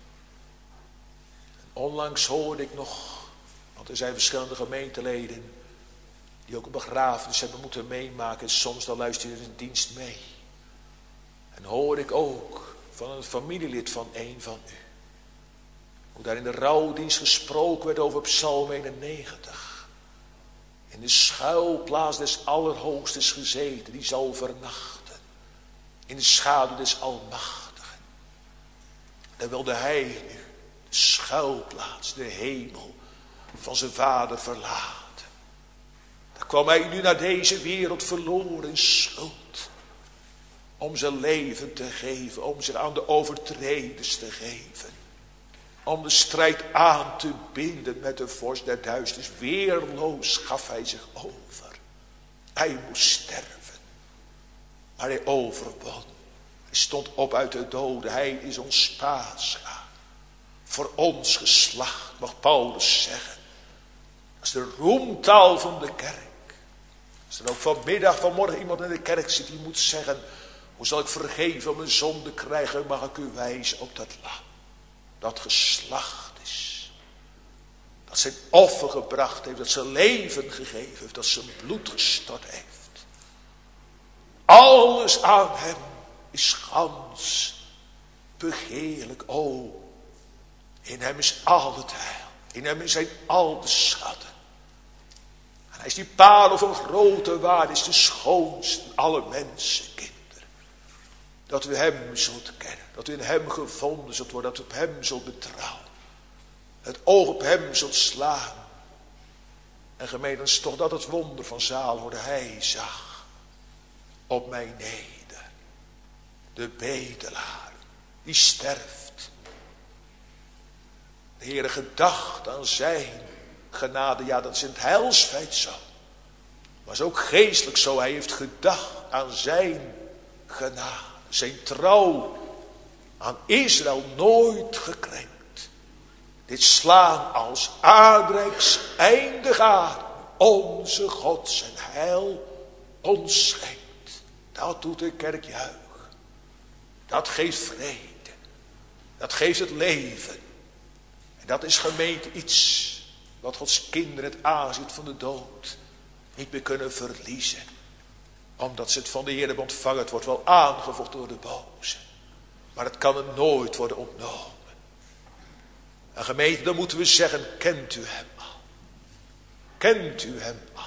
En onlangs hoorde ik nog, want er zijn verschillende gemeenteleden die ook een begrafenis hebben moeten meemaken. En soms dan luister je in dienst mee. En hoor ik ook van een familielid van een van u. Hoe daar in de rouwdienst gesproken werd over Psalm 91. In de schuilplaats des Allerhoogstes gezeten, die zal vernachten. In de schaduw des Almachtigen. Daar wilde hij nu de schuilplaats, de hemel van zijn vader verlaten. Daar kwam hij nu naar deze wereld verloren in schuld. Om zijn leven te geven, om zich aan de overtreders te geven. Om de strijd aan te binden met de vorst der duisternis. Weerloos gaf hij zich over. Hij moest sterven. Maar hij overwon. Hij stond op uit de doden. Hij is ons paascha. Voor ons geslacht, mag Paulus zeggen. Dat is de roemtaal van de kerk. Als er ook vanmorgen iemand in de kerk zit die moet zeggen, hoe zal ik vergeven mijn zonde krijgen, mag ik u wijzen op dat lam. Dat geslacht is. Dat zijn offer gebracht heeft, dat zijn leven gegeven heeft, dat zijn bloed gestort heeft. Alles aan hem is gans begeerlijk. O, in hem is al het heil. In hem zijn al de schatten. En hij is die parel van grote waarde, is de schoonste van alle mensenkinderen. Dat u hem zult kennen, dat u in hem gevonden zult worden, dat u op hem zult betrouwen. Het oog op hem zult slaan. En gemeente, is toch dat het wonder van zaal worden. Hij zag op mij neder. De bedelaar die sterft. De Heere gedacht aan zijn genade, ja, dat is in het heilsfeit zo. Maar is ook geestelijk zo. Hij heeft gedacht aan zijn genade. Zijn trouw aan Israël nooit gekrenkt. Dit slaan als aardrijks eindig aan. Onze God zijn heil ons schenkt. Dat doet de kerk juich. Dat geeft vrede. Dat geeft het leven. En dat is gemeente iets wat Gods kinderen het aanzicht van de dood niet meer kunnen verliezen. Omdat ze het van de Heer hebben ontvangen. Het wordt wel aangevochten door de boze. Maar het kan er nooit worden ontnomen. En gemeente, dan moeten we zeggen, kent u hem al? Kent u hem al?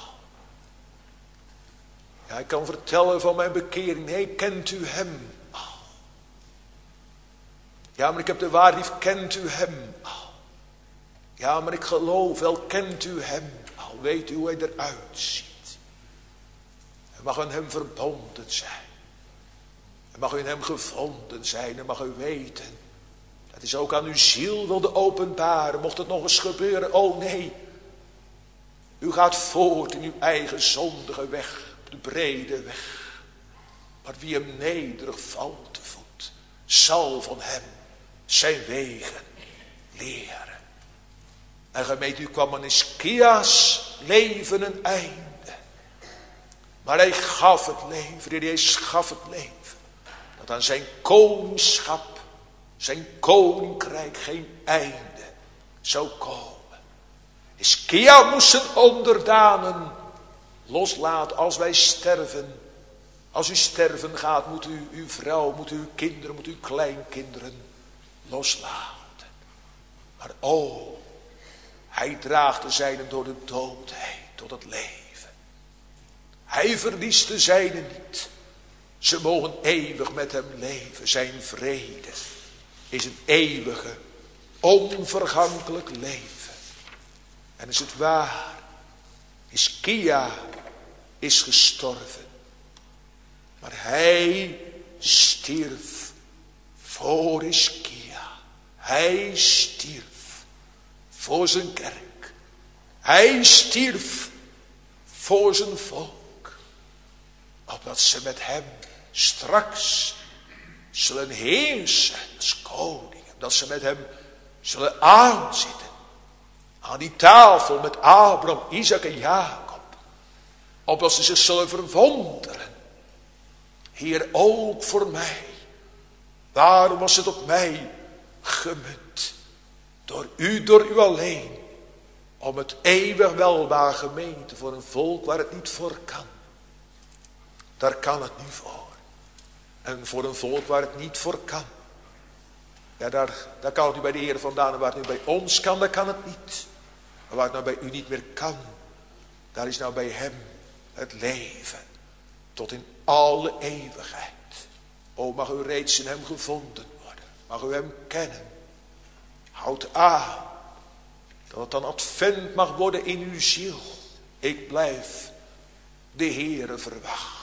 Ja, ik kan vertellen van mijn bekering. Nee, kent u hem al? Ja, maar ik heb de waarheid lief. Kent u hem al? Ja, maar ik geloof wel. Kent u hem al? Weet u hoe hij eruit ziet? En mag aan hem verbonden zijn. En mag u in hem gevonden zijn. En mag u weten. Dat is ook aan uw ziel wilde openbaren. Mocht het nog eens gebeuren. Oh nee. U gaat voort in uw eigen zondige weg. De brede weg. Maar wie hem nederig valt te voet. Zal van hem zijn wegen leren. En gemeente, u kwam aan Hiskia's leven een einde. Maar hij gaf het leven. Hij gaf het leven. Dat aan zijn koningschap, zijn koninkrijk geen einde zou komen. Hiskia moest zijn onderdanen loslaten als wij sterven. Als u sterven gaat, moet u uw vrouw, moet u uw kinderen, moet u uw kleinkinderen loslaten. Maar hij draagt de zijnen door de dood heen tot het leven. Hij verliest de zijnen niet. Ze mogen eeuwig met hem leven. Zijn vrede is een eeuwige, onvergankelijk leven. En is het waar. Hiskia is gestorven. Maar hij stierf voor Hiskia. Hij stierf voor zijn kerk. Hij stierf voor zijn volk. Opdat ze met hem straks zullen heersen als koningen. Dat ze met hem zullen aanzitten. Aan die tafel met Abraham, Isaac en Jacob. Opdat ze zich zullen verwonderen. Heer, ook voor mij. Waarom was het op mij gemunt? Door u alleen. Om het eeuwig welbaar gemeente voor een volk waar het niet voor kan. Daar kan het nu voor. En voor een volk waar het niet voor kan. Ja, daar kan het nu bij de Heer vandaan. En waar het nu bij ons kan, daar kan het niet. Maar waar het nou bij u niet meer kan. Daar is nou bij hem het leven. Tot in alle eeuwigheid. O, mag u reeds in hem gevonden worden. Mag u hem kennen. Houd aan. Dat het dan advent mag worden in uw ziel. Ik blijf de Heere verwachten.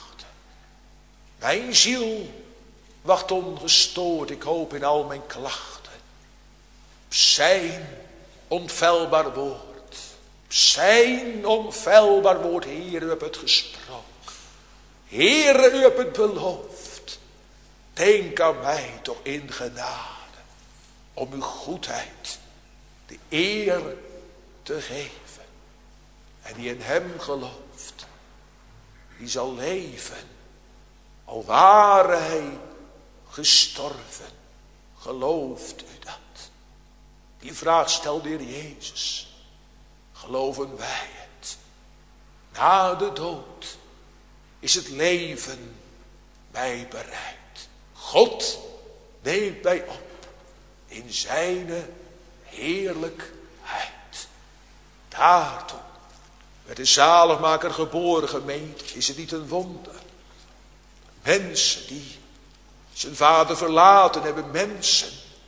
Mijn ziel wacht ongestoord, ik hoop in al mijn klachten. Op zijn onfeilbaar woord. Op zijn onfeilbaar woord, Heer, u hebt het gesproken. Heer, u hebt het beloofd. Denk aan mij toch in genade. Om uw goedheid de eer te geven. En die in hem gelooft, die zal leven. Al ware hij gestorven, gelooft u dat? Die vraag stelde de Heer Jezus. Geloven wij het? Na de dood is het leven mij bereid. God neemt mij op in zijne heerlijkheid. Daartoe werd de zaligmaker geboren, gemeente. Is het niet een wonder? Mensen die zijn vader verlaten hebben. Mensen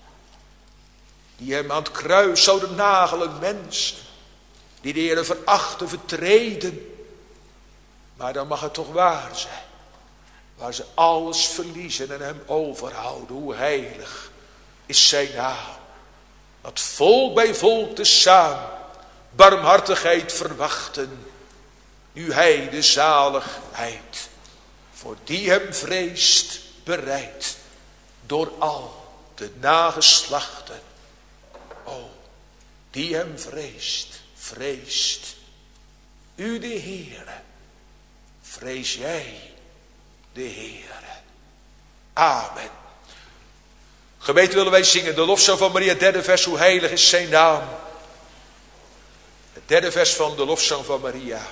die hem aan het kruis zouden nagelen. Mensen die de Heer verachten, vertreden. Maar dan mag het toch waar zijn. Waar ze alles verliezen en hem overhouden. Hoe heilig is zijn naam. Dat volk bij volk tezamen barmhartigheid verwachten, nu hij de zaligheid, voor die hem vreest, bereidt, door al de nageslachten. O, die hem vreest u de Heere, vrees jij de Heere. Amen. Gemeente, willen wij zingen de lofzang van Maria, derde vers, hoe heilig is zijn naam. Het derde vers van de lofzang van Maria.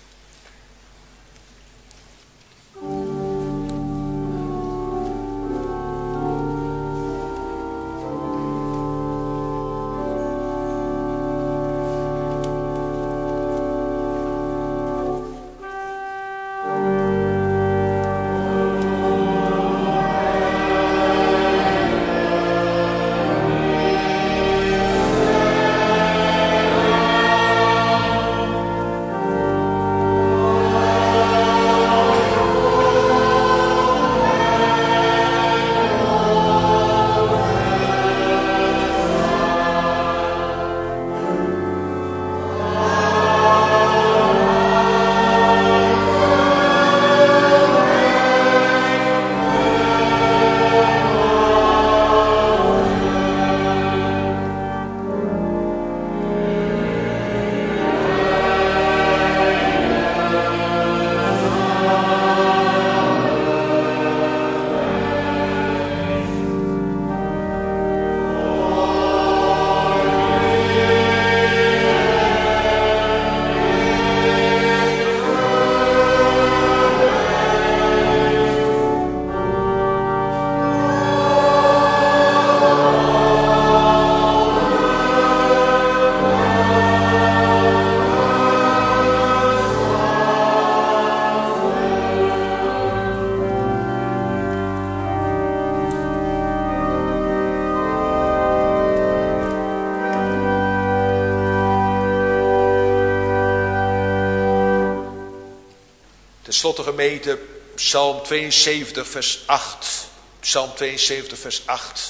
Ten slotte gemeente, Psalm 72 vers 8. Psalm 72 vers 8.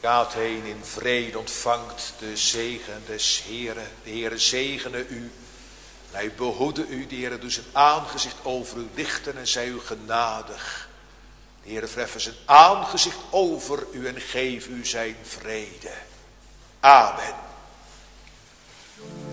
Gaat heen in vrede, ontvangt de zegen des Heeren. De Heere zegene u. En hij behoede u. De Heere doet zijn aangezicht over u lichten en zij u genadig. De Heere verheffen zijn aangezicht over u en geef u zijn vrede. Amen.